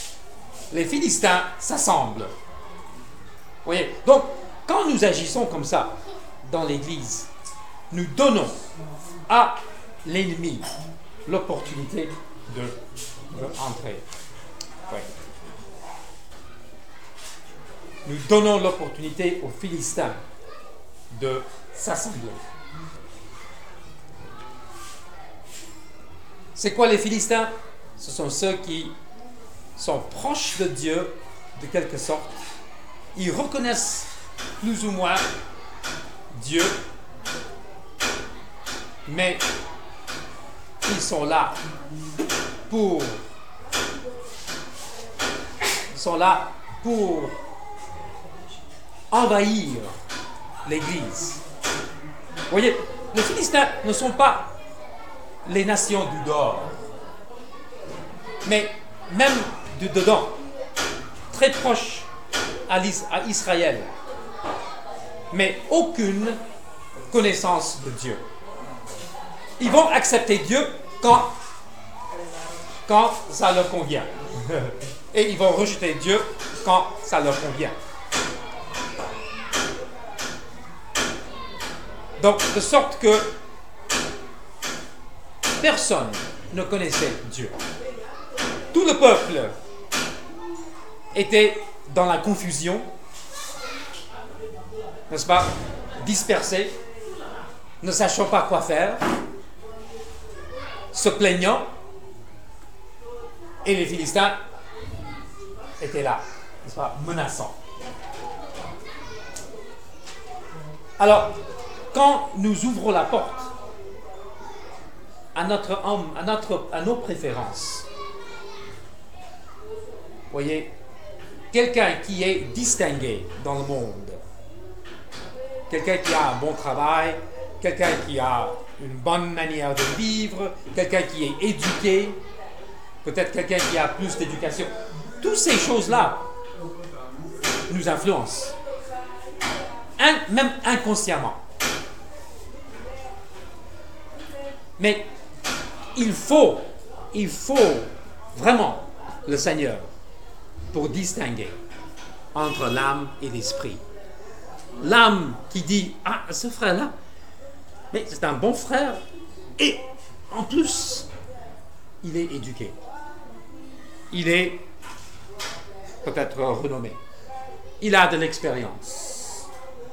les Philistins s'assemblent. Vous voyez? Donc, quand nous agissons comme ça dans l'Église, nous donnons à l'ennemi l'opportunité de entrer. Oui. Nous donnons l'opportunité aux Philistins de s'assembler. C'est quoi les Philistins? Ce sont ceux qui sont proches de Dieu, de quelque sorte. Ils reconnaissent plus ou moins Dieu, mais ils sont là pour envahir l'Église. Vous voyez, les Philistins ne sont pas les nations du dehors, mais même du dedans, très proches à Israël, mais aucune connaissance de Dieu. Ils vont accepter Dieu quand ça leur convient. Et ils vont rejeter Dieu quand ça leur convient. Donc, de sorte que personne ne connaissait Dieu. Tout le peuple était dans la confusion, n'est-ce pas, dispersé, ne sachant pas quoi faire, se plaignant, et les Philistins étaient là, n'est-ce pas, menaçants. Alors, quand nous ouvrons la porte à notre homme, à nos préférences, voyez, quelqu'un qui est distingué dans le monde, quelqu'un qui a un bon travail, quelqu'un qui a une bonne manière de vivre, quelqu'un qui est éduqué, peut-être quelqu'un qui a plus d'éducation, toutes ces choses-là nous influencent, même inconsciemment. Mais il faut vraiment le Seigneur pour distinguer entre l'âme et l'esprit. L'âme qui dit, ah, ce frère-là, mais c'est un bon frère, et en plus, il est éduqué. Il est peut-être renommé. Il a de l'expérience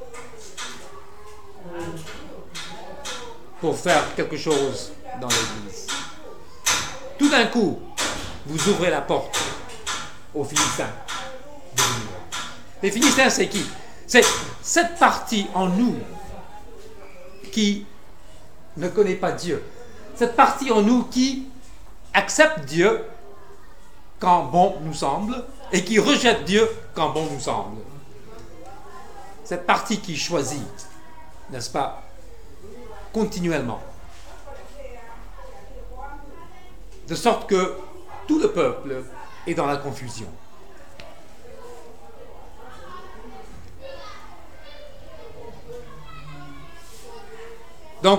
pour faire quelque chose dans l'Église. Tout d'un coup, vous ouvrez la porte aux Philistins. Les Philistins, c'est qui? C'est cette partie en nous qui ne connaît pas Dieu. Cette partie en nous qui accepte Dieu quand bon nous semble et qui rejette Dieu quand bon nous semble. Cette partie qui choisit, n'est-ce pas, continuellement. De sorte que tout le peuple est dans la confusion. Donc,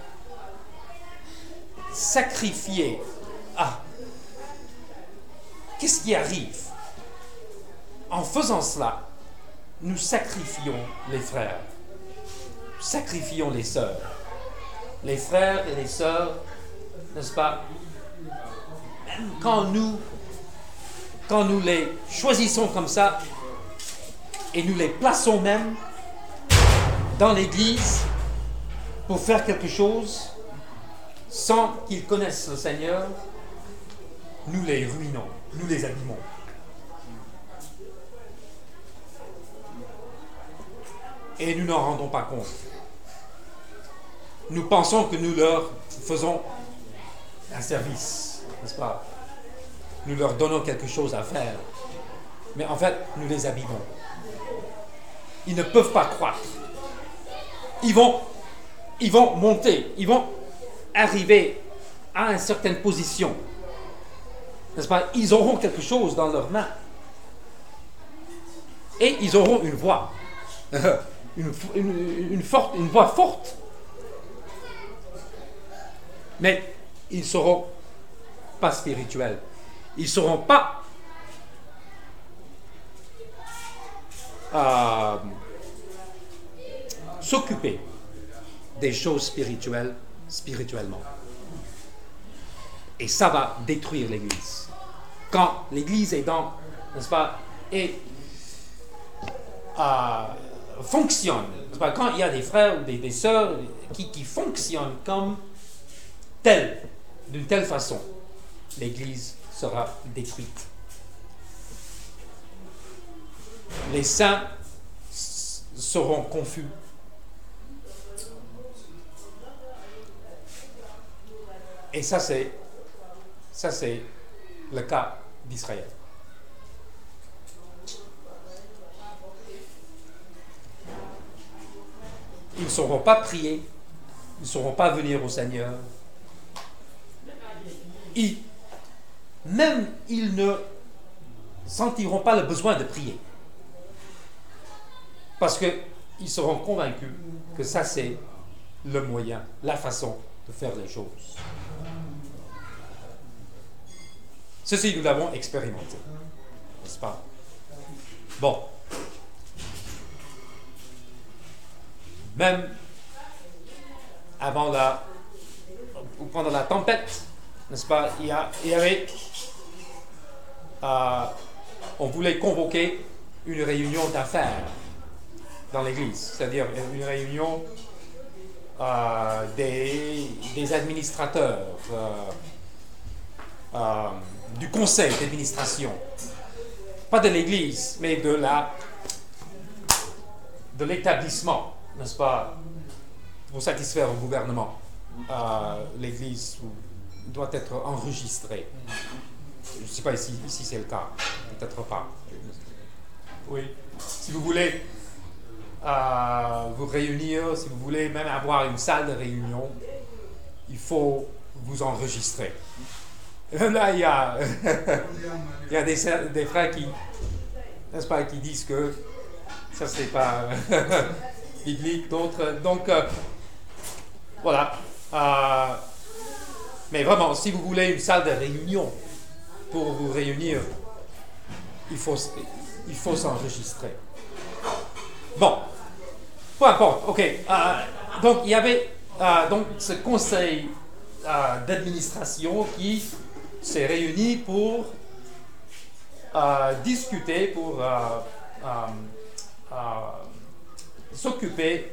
sacrifier. Ah, qu'est-ce qui arrive? En faisant cela, nous sacrifions les frères, sacrifions les sœurs. Les frères et les sœurs, n'est-ce pas? Même quand nous les choisissons comme ça, et nous les plaçons même dans l'Église pour faire quelque chose, sans qu'ils connaissent le Seigneur, nous les ruinons, nous les abîmons. Et nous n'en rendons pas compte. Nous pensons que nous leur faisons un service, n'est-ce pas? Nous leur donnons quelque chose à faire. Mais en fait, nous les abîmons. Ils ne peuvent pas croître. Ils vont monter, ils vont arriver à une certaine position. N'est-ce pas? Ils auront quelque chose dans leurs mains. Et ils auront une voix. une voix forte. Mais ils ne seront pas spirituels. Ils ne seront pas s'occuper des choses spirituelles spirituellement. Et ça va détruire l'Église. Quand l'Église est dans, n'est-ce pas, et fonctionne, n'est-ce pas, quand il y a des frères ou des sœurs qui fonctionnent comme tels, d'une telle façon, l'Église sera détruite. Les saints seront confus. Et ça c'est le cas d'Israël. Ils ne sauront pas prier, ils ne sauront pas venir au Seigneur. Même ils ne sentiront pas le besoin de prier. Parce qu'ils seront convaincus que ça c'est le moyen, la façon de faire les choses. Ceci, nous l'avons expérimenté, n'est-ce pas? Bon. Même pendant la tempête, n'est-ce pas, il y avait, on voulait convoquer une réunion d'affaires dans l'église, c'est-à-dire une réunion des administrateurs, du conseil d'administration, pas de l'église, mais de l'établissement, n'est-ce pas, pour satisfaire le gouvernement. L'église doit être enregistrée. Je ne sais pas ici c'est le cas, peut-être pas. Oui, si vous voulez vous réunir, si vous voulez même avoir une salle de réunion, il faut vous enregistrer. Là, il y a des frères qui, n'est-ce pas, qui disent que ça c'est pas biblique, d'autres. Donc, voilà. Mais vraiment, si vous voulez une salle de réunion pour vous réunir, il faut s'enregistrer. Bon, peu importe. Ok. Donc, il y avait donc ce conseil d'administration qui s'est réuni pour discuter, pour s'occuper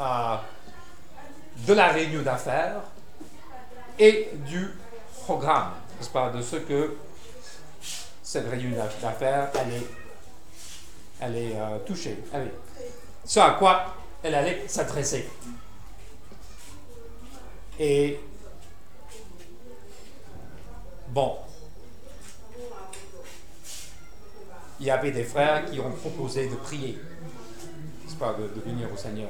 de la réunion d'affaires et du programme, n'est-ce pas, de ce que cette réunion d'affaires allait toucher, ce à quoi elle allait s'adresser. Et bon, il y avait des frères qui ont proposé de prier, n'est-ce pas, de venir au Seigneur.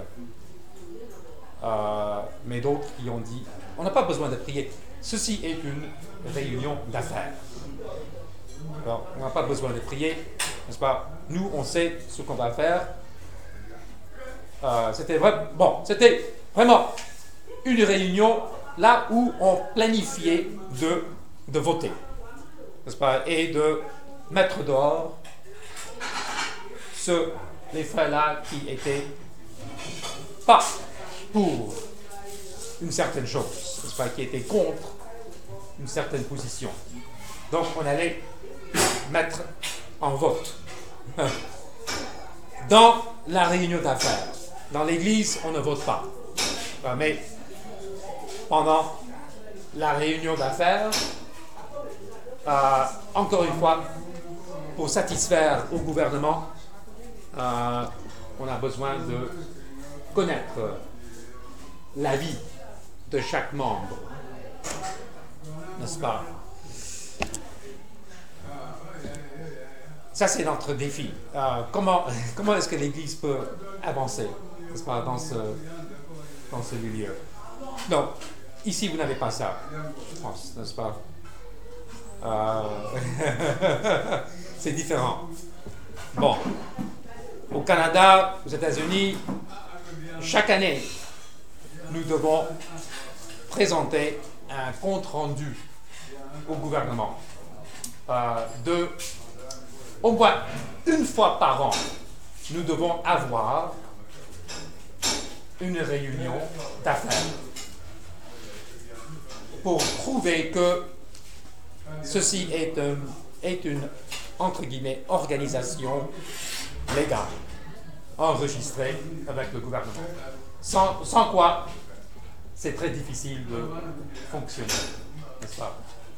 Mais d'autres qui ont dit, on n'a pas besoin de prier. Ceci est une réunion d'affaires. Alors, on n'a pas besoin de prier, n'est-ce pas? Nous, on sait ce qu'on va faire. C'était vraiment une réunion là où on planifiait de voter, n'est-ce pas? Et de mettre dehors les frères-là qui étaient pas pour une certaine chose, n'est-ce pas, qui était contre une certaine position. Donc on allait mettre en vote. Dans la réunion d'affaires, dans l'église, on ne vote pas. Mais pendant la réunion d'affaires, encore une fois, pour satisfaire au gouvernement, on a besoin de connaître l'avis de chaque membre, n'est-ce pas? Ça, c'est notre défi. Comment est-ce que l'Église peut avancer, n'est-ce pas, dans ce milieu? Non, ici, vous n'avez pas ça, je pense, n'est-ce pas? C'est différent. Bon, au Canada, aux États-Unis, chaque année, nous devons présenter un compte-rendu au gouvernement au moins une fois par an, nous devons avoir une réunion d'affaires pour prouver que ceci est une, entre guillemets, organisation légale, enregistrée avec le gouvernement. Sans quoi, c'est très difficile de fonctionner, n'est-ce pas?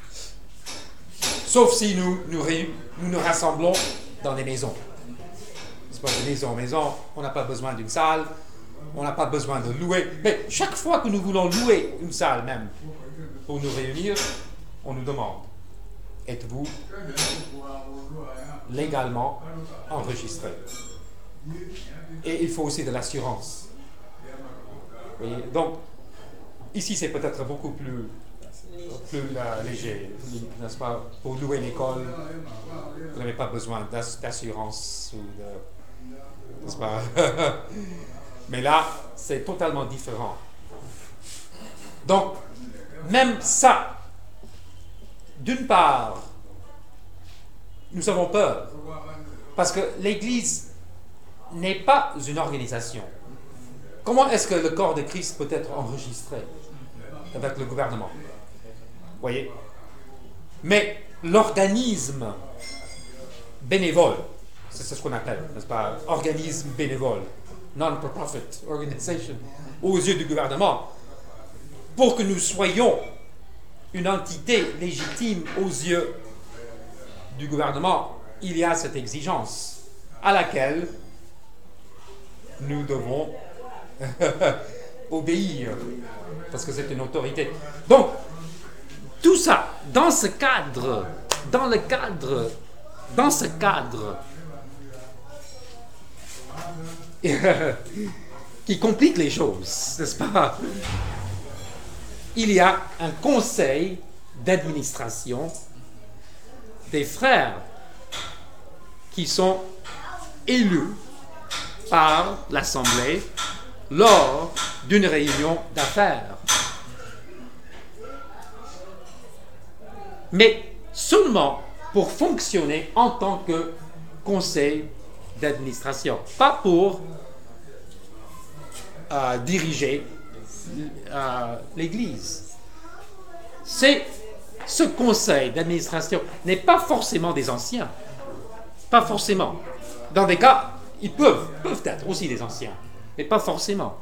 Sauf si nous nous rassemblons dans des maisons. C'est pas de maison, on n'a pas besoin d'une salle, on n'a pas besoin de louer. Mais chaque fois que nous voulons louer une salle même pour nous réunir, on nous demande, êtes-vous légalement enregistré? Et il faut aussi de l'assurance. Donc, ici c'est peut-être beaucoup plus léger, n'est-ce pas? Pour louer l'école, vous n'avez pas besoin d'assurance ou de... n'est-ce pas? Mais là, c'est totalement différent. Donc, même ça, d'une part, nous avons peur, parce que l'Église n'est pas une organisation. Comment est-ce que le corps de Christ peut être enregistré avec le gouvernement? Vous voyez? Mais l'organisme bénévole, c'est ce qu'on appelle, n'est-ce pas? Organisme bénévole, non-for-profit organization, aux yeux du gouvernement, pour que nous soyons une entité légitime aux yeux du gouvernement, il y a cette exigence à laquelle nous devons obéir, parce que c'est une autorité. Donc, tout ça, dans ce cadre, qui complique les choses, n'est-ce pas? Il y a un conseil d'administration des frères qui sont élus par l'Assemblée lors d'une réunion d'affaires. Mais seulement pour fonctionner en tant que conseil d'administration, pas pour diriger l'Église. Ce conseil d'administration n'est pas forcément des anciens. Pas forcément. Dans des cas, ils peuvent être aussi des anciens, mais pas forcément.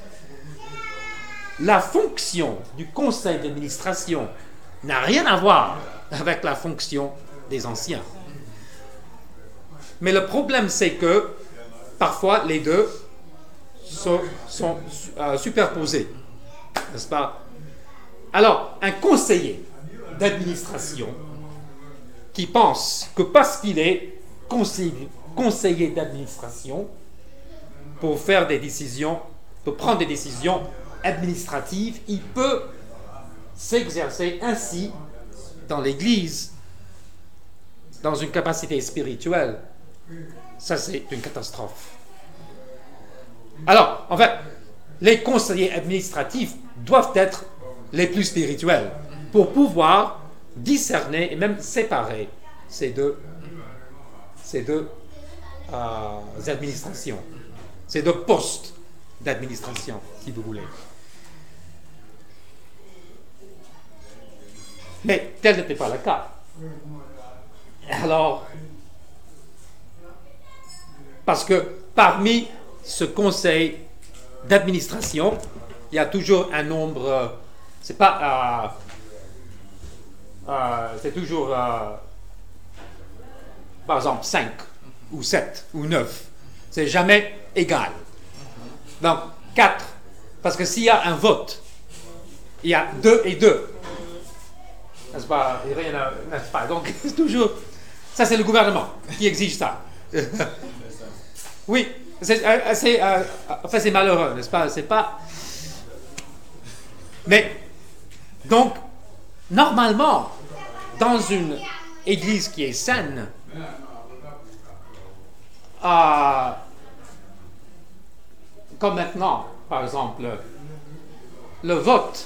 La fonction du conseil d'administration n'a rien à voir avec la fonction des anciens. Mais le problème, c'est que parfois les deux sont superposés, n'est-ce pas? Alors, un conseiller d'administration qui pense que parce qu'il est conseiller d'administration, pour faire des décisions, pour prendre des décisions administratives, il peut s'exercer ainsi dans l'Église, dans une capacité spirituelle. Ça, c'est une catastrophe. Alors, en fait, les conseillers administratifs doivent être les plus spirituels pour pouvoir discerner et même séparer ces deux administrations, ces deux postes d'administration, si vous voulez. Mais tel n'était pas le cas. Alors, parce que parmi ce conseil d'administration, il y a toujours un nombre, c'est toujours, par exemple, 5 ou 7 ou 9. C'est jamais égal. Donc, 4. Parce que s'il y a un vote, il y a 2 et 2. N'est-ce pas? N'est-ce pas? Donc, c'est toujours... Ça, c'est le gouvernement qui exige ça. Oui, c'est malheureux, n'est-ce pas? C'est pas... Mais, donc, normalement, dans une église qui est saine, comme maintenant, par exemple, le vote,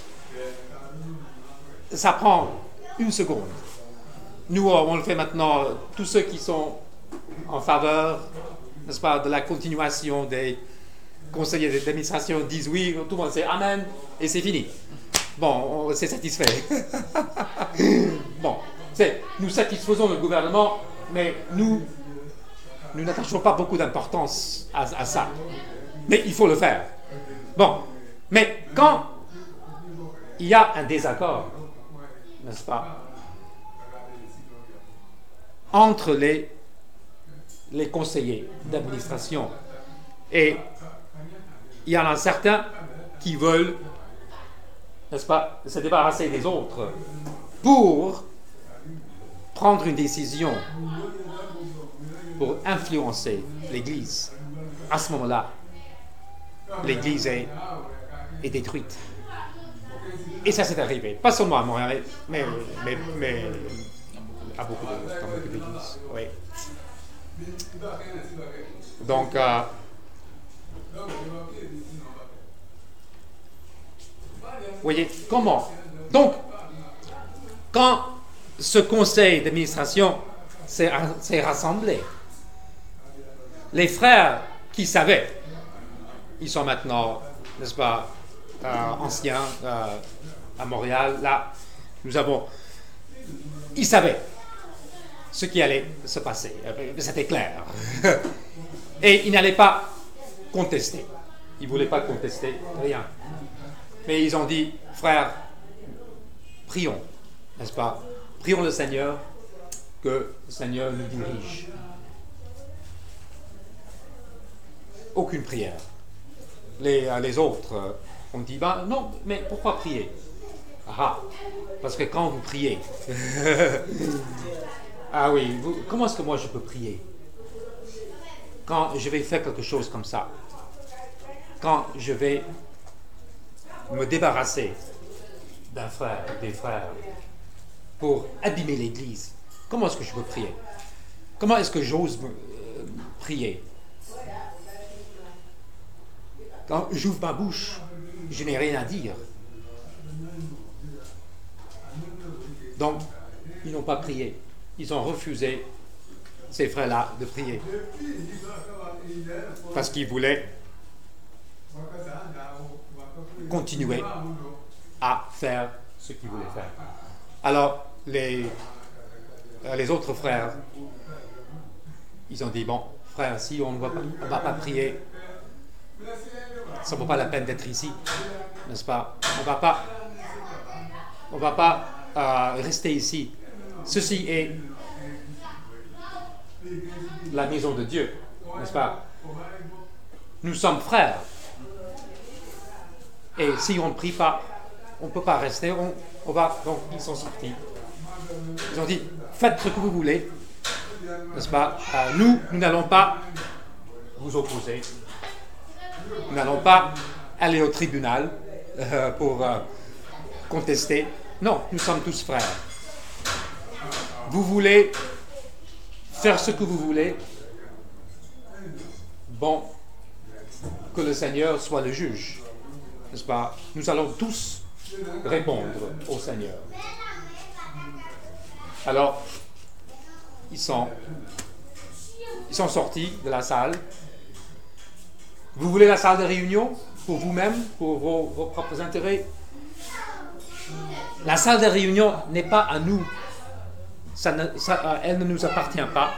ça prend 1 seconde. Nous, on le fait maintenant, tous ceux qui sont en faveur n'est-ce pas, de la continuation des conseillers d'administration disent oui, tout le monde sait Amen, et c'est fini. Bon, on s'est satisfait. Bon, nous satisfaisons le gouvernement, mais nous n'attachons pas beaucoup d'importance à ça. Mais il faut le faire. Bon, mais quand il y a un désaccord, n'est-ce pas, entre les conseillers d'administration, et il y en a certains qui veulent, n'est-ce pas, se débarrasser des autres pour prendre une décision, pour influencer l'Église. À ce moment-là, l'Église est détruite. Et ça s'est arrivé, pas seulement à Montréal, mais à beaucoup d'églises. Oui. Donc, voyez, comment? Donc, quand ce conseil d'administration s'est rassemblé, les frères qui savaient, ils sont maintenant, n'est-ce pas, anciens à Montréal, là, ils savaient ce qui allait se passer, c'était clair. Et ils n'allaient pas contester, ils ne voulaient pas contester rien. Mais ils ont dit, frères, prions, n'est-ce pas? Prions le Seigneur, que le Seigneur nous dirige. Aucune prière. Les autres ont dit, ben non, mais pourquoi prier? Ah, parce que quand vous priez, ah oui, comment est-ce que moi je peux prier? Quand je vais faire quelque chose comme ça, quand je vais me débarrasser d'un frère, des frères, pour abîmer l'Église, comment est-ce que je peux prier? Comment est-ce que j'ose prier? Quand j'ouvre ma bouche, je n'ai rien à dire. Donc, ils n'ont pas prié. Ils ont refusé, ces frères-là, de prier. Parce qu'ils voulaient continuer à faire ce qu'ils voulaient faire. Alors, les autres frères, ils ont dit, bon, frère, si on ne va pas prier, ça ne vaut pas la peine d'être ici, n'est-ce pas? On va pas rester ici. Ceci est la maison de Dieu, n'est-ce pas? Nous sommes frères. Et si on ne prie pas, on ne peut pas rester. On va. Donc, ils sont sortis. Ils ont dit, faites ce que vous voulez, n'est-ce pas? Nous n'allons pas vous opposer. Nous n'allons pas aller au tribunal pour contester. Non, nous sommes tous frères. Vous voulez faire ce que vous voulez. Bon, que le Seigneur soit le juge, n'est-ce pas? Nous allons tous répondre au Seigneur. Alors, ils sont sortis de la salle. Vous voulez la salle de réunion pour vous-même, pour vos propres intérêts? La salle de réunion n'est pas à nous. Elle ne nous appartient pas.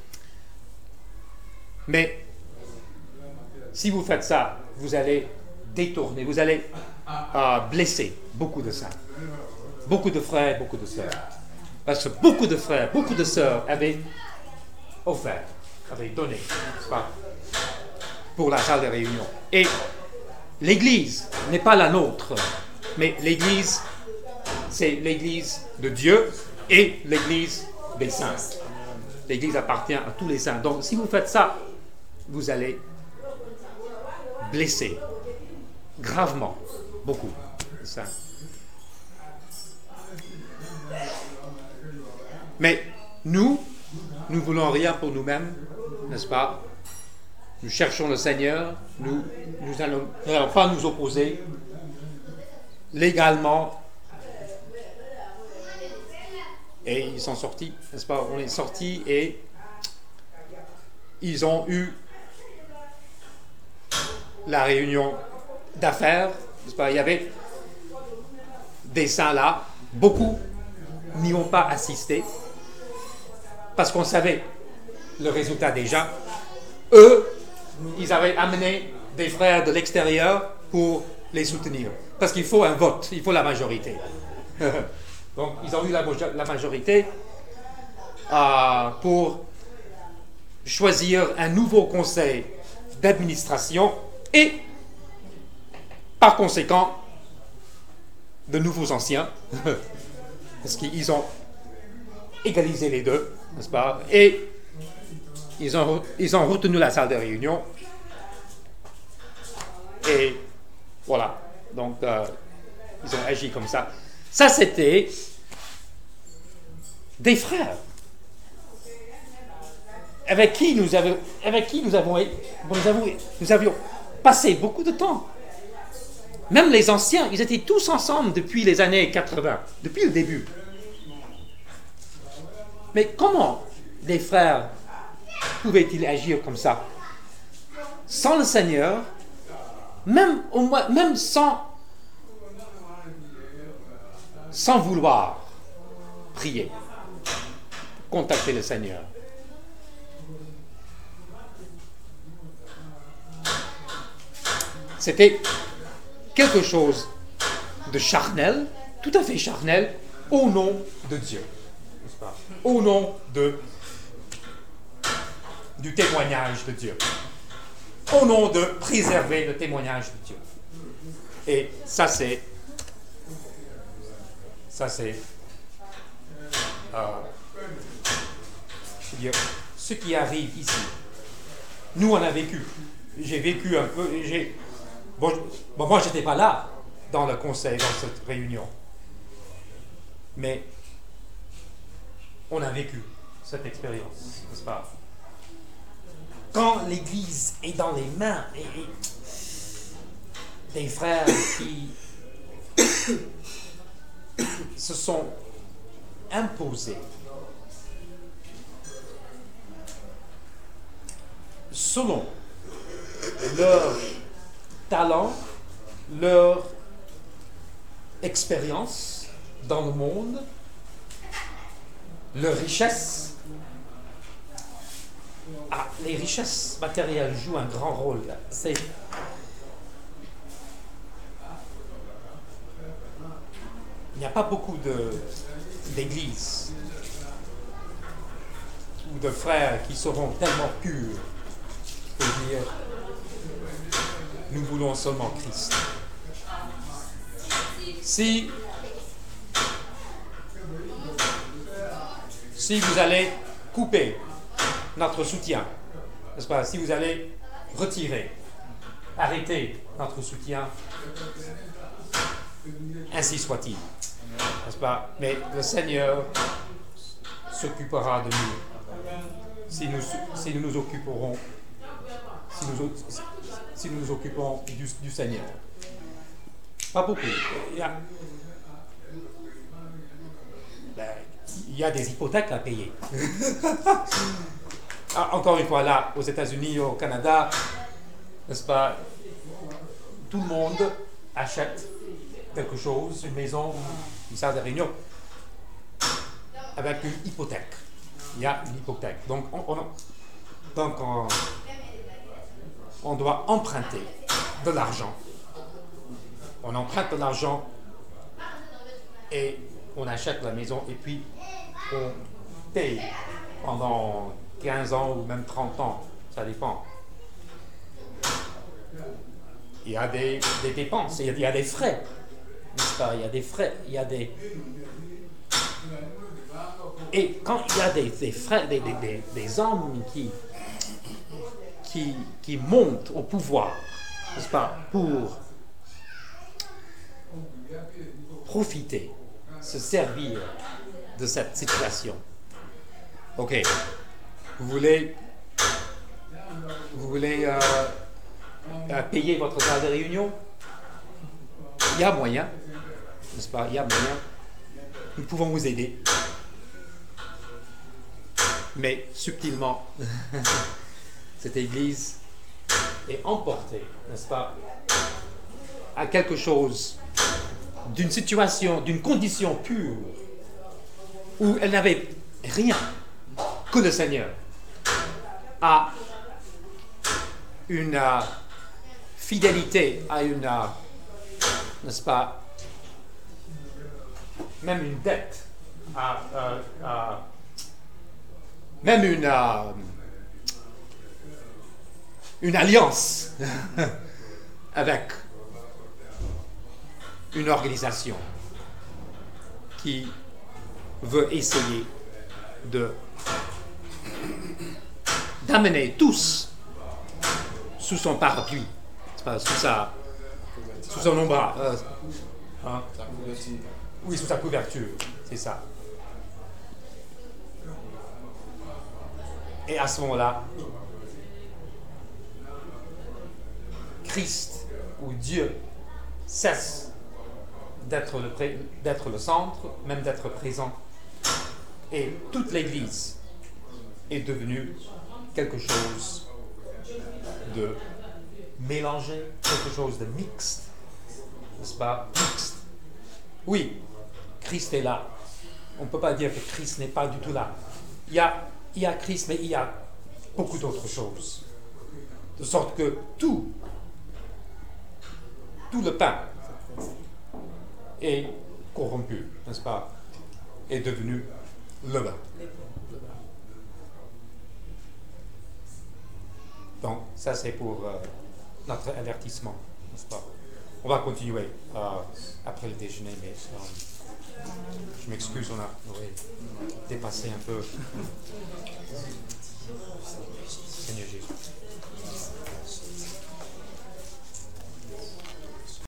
Mais si vous faites ça, vous allez détourner, vous allez blesser beaucoup de saints, beaucoup de frères, beaucoup de sœurs. Parce que beaucoup de frères, beaucoup de sœurs avaient offert, avaient donné, n'est-ce pas, pour la salle de réunion. Et l'Église n'est pas la nôtre, mais l'Église, c'est l'Église de Dieu et l'Église des saints. L'Église appartient à tous les saints. Donc, si vous faites ça, vous allez blesser gravement beaucoup les saints. Mais nous voulons rien pour nous-mêmes, n'est-ce pas? Nous cherchons le Seigneur, nous n'allons pas nous opposer légalement. Et ils sont sortis, n'est-ce pas? On est sortis et ils ont eu la réunion d'affaires, n'est-ce pas? Il y avait des saints là, beaucoup n'y ont pas assisté, parce qu'on savait le résultat déjà. Eux, ils avaient amené des frères de l'extérieur pour les soutenir. Parce qu'il faut un vote, il faut la majorité. Donc, ils ont eu la majorité pour choisir un nouveau conseil d'administration et, par conséquent, de nouveaux anciens. Parce qu'ils ont égalisé les deux, n'est-ce pas? Et ils ont retenu la salle de réunion. Et voilà. Donc, ils ont agi comme ça. Ça, c'était des frères avec qui nous avions passé beaucoup de temps. Même les anciens, ils étaient tous ensemble depuis les années 80, depuis le début. Mais comment des frères pouvaient-ils agir comme ça? Sans le Seigneur, même sans vouloir prier, contacter le Seigneur. C'était quelque chose de charnel, tout à fait charnel, au nom de Dieu, n'est-ce pas? Au nom du témoignage de Dieu, au nom de préserver le témoignage de Dieu. Et ça c'est ce qui arrive ici. Nous, on a vécu. J'ai vécu un peu. Moi, je n'étais pas là dans le conseil, dans cette réunion. Mais on a vécu cette expérience, n'est-ce pas? Quand l'Église est dans les mains des frères qui se sont imposés selon leur talent, leur expérience dans le monde, leur richesse. Les richesses matérielles jouent un grand rôle là. Il n'y a pas beaucoup d'églises ou de frères qui seront tellement purs pour dire nous voulons seulement Christ. Si vous allez couper notre soutien, n'est-ce pas? Si vous allez retirer, arrêter notre soutien, ainsi soit-il, n'est-ce pas? Mais le Seigneur s'occupera de nous si nous nous occuperons, si nous nous occupons du Seigneur. Pas beaucoup. Il y a des hypothèques à payer. Encore une fois, là, aux États-Unis, au Canada, n'est-ce pas, tout le monde achète quelque chose, une maison, une salle de réunion, avec une hypothèque. Il y a une hypothèque. Donc, on doit emprunter de l'argent. On emprunte de l'argent et on achète la maison et puis on paye pendant 15 ans ou même 30 ans, ça dépend. Il y a des dépenses, il y a des frais, n'est-ce pas? Il y a des frais, Et quand il y a des frais, des hommes qui montent au pouvoir, n'est-ce pas, pour profiter, se servir de cette situation. Ok, vous voulez payer votre salle de réunion? Il y a moyen, n'est-ce pas? Il y a moyen. Nous pouvons vous aider. Mais subtilement, cette église et emportée, n'est-ce pas, à quelque chose, d'une situation, d'une condition pure, où elle n'avait rien que le Seigneur, à une fidélité, à une, n'est-ce pas, même une dette, même une alliance avec une organisation qui veut essayer d'amener tous sous son parapluie, sous son ombre, oui, sous sa couverture, c'est ça. Et à ce moment-là, Christ ou Dieu cesse d'être le centre, même d'être présent. Et toute l'Église est devenue quelque chose de mélangé, quelque chose de mixte, n'est-ce pas? Mixte. Oui, Christ est là. On ne peut pas dire que Christ n'est pas du tout là. Il y a Christ, mais il y a beaucoup d'autres choses. De sorte que tout le pain est corrompu, n'est-ce pas? Est devenu levain. Donc, ça c'est pour notre avertissement, n'est-ce pas? On va continuer après le déjeuner, mais je m'excuse, on a dépassé un peu. Seigneur Jésus.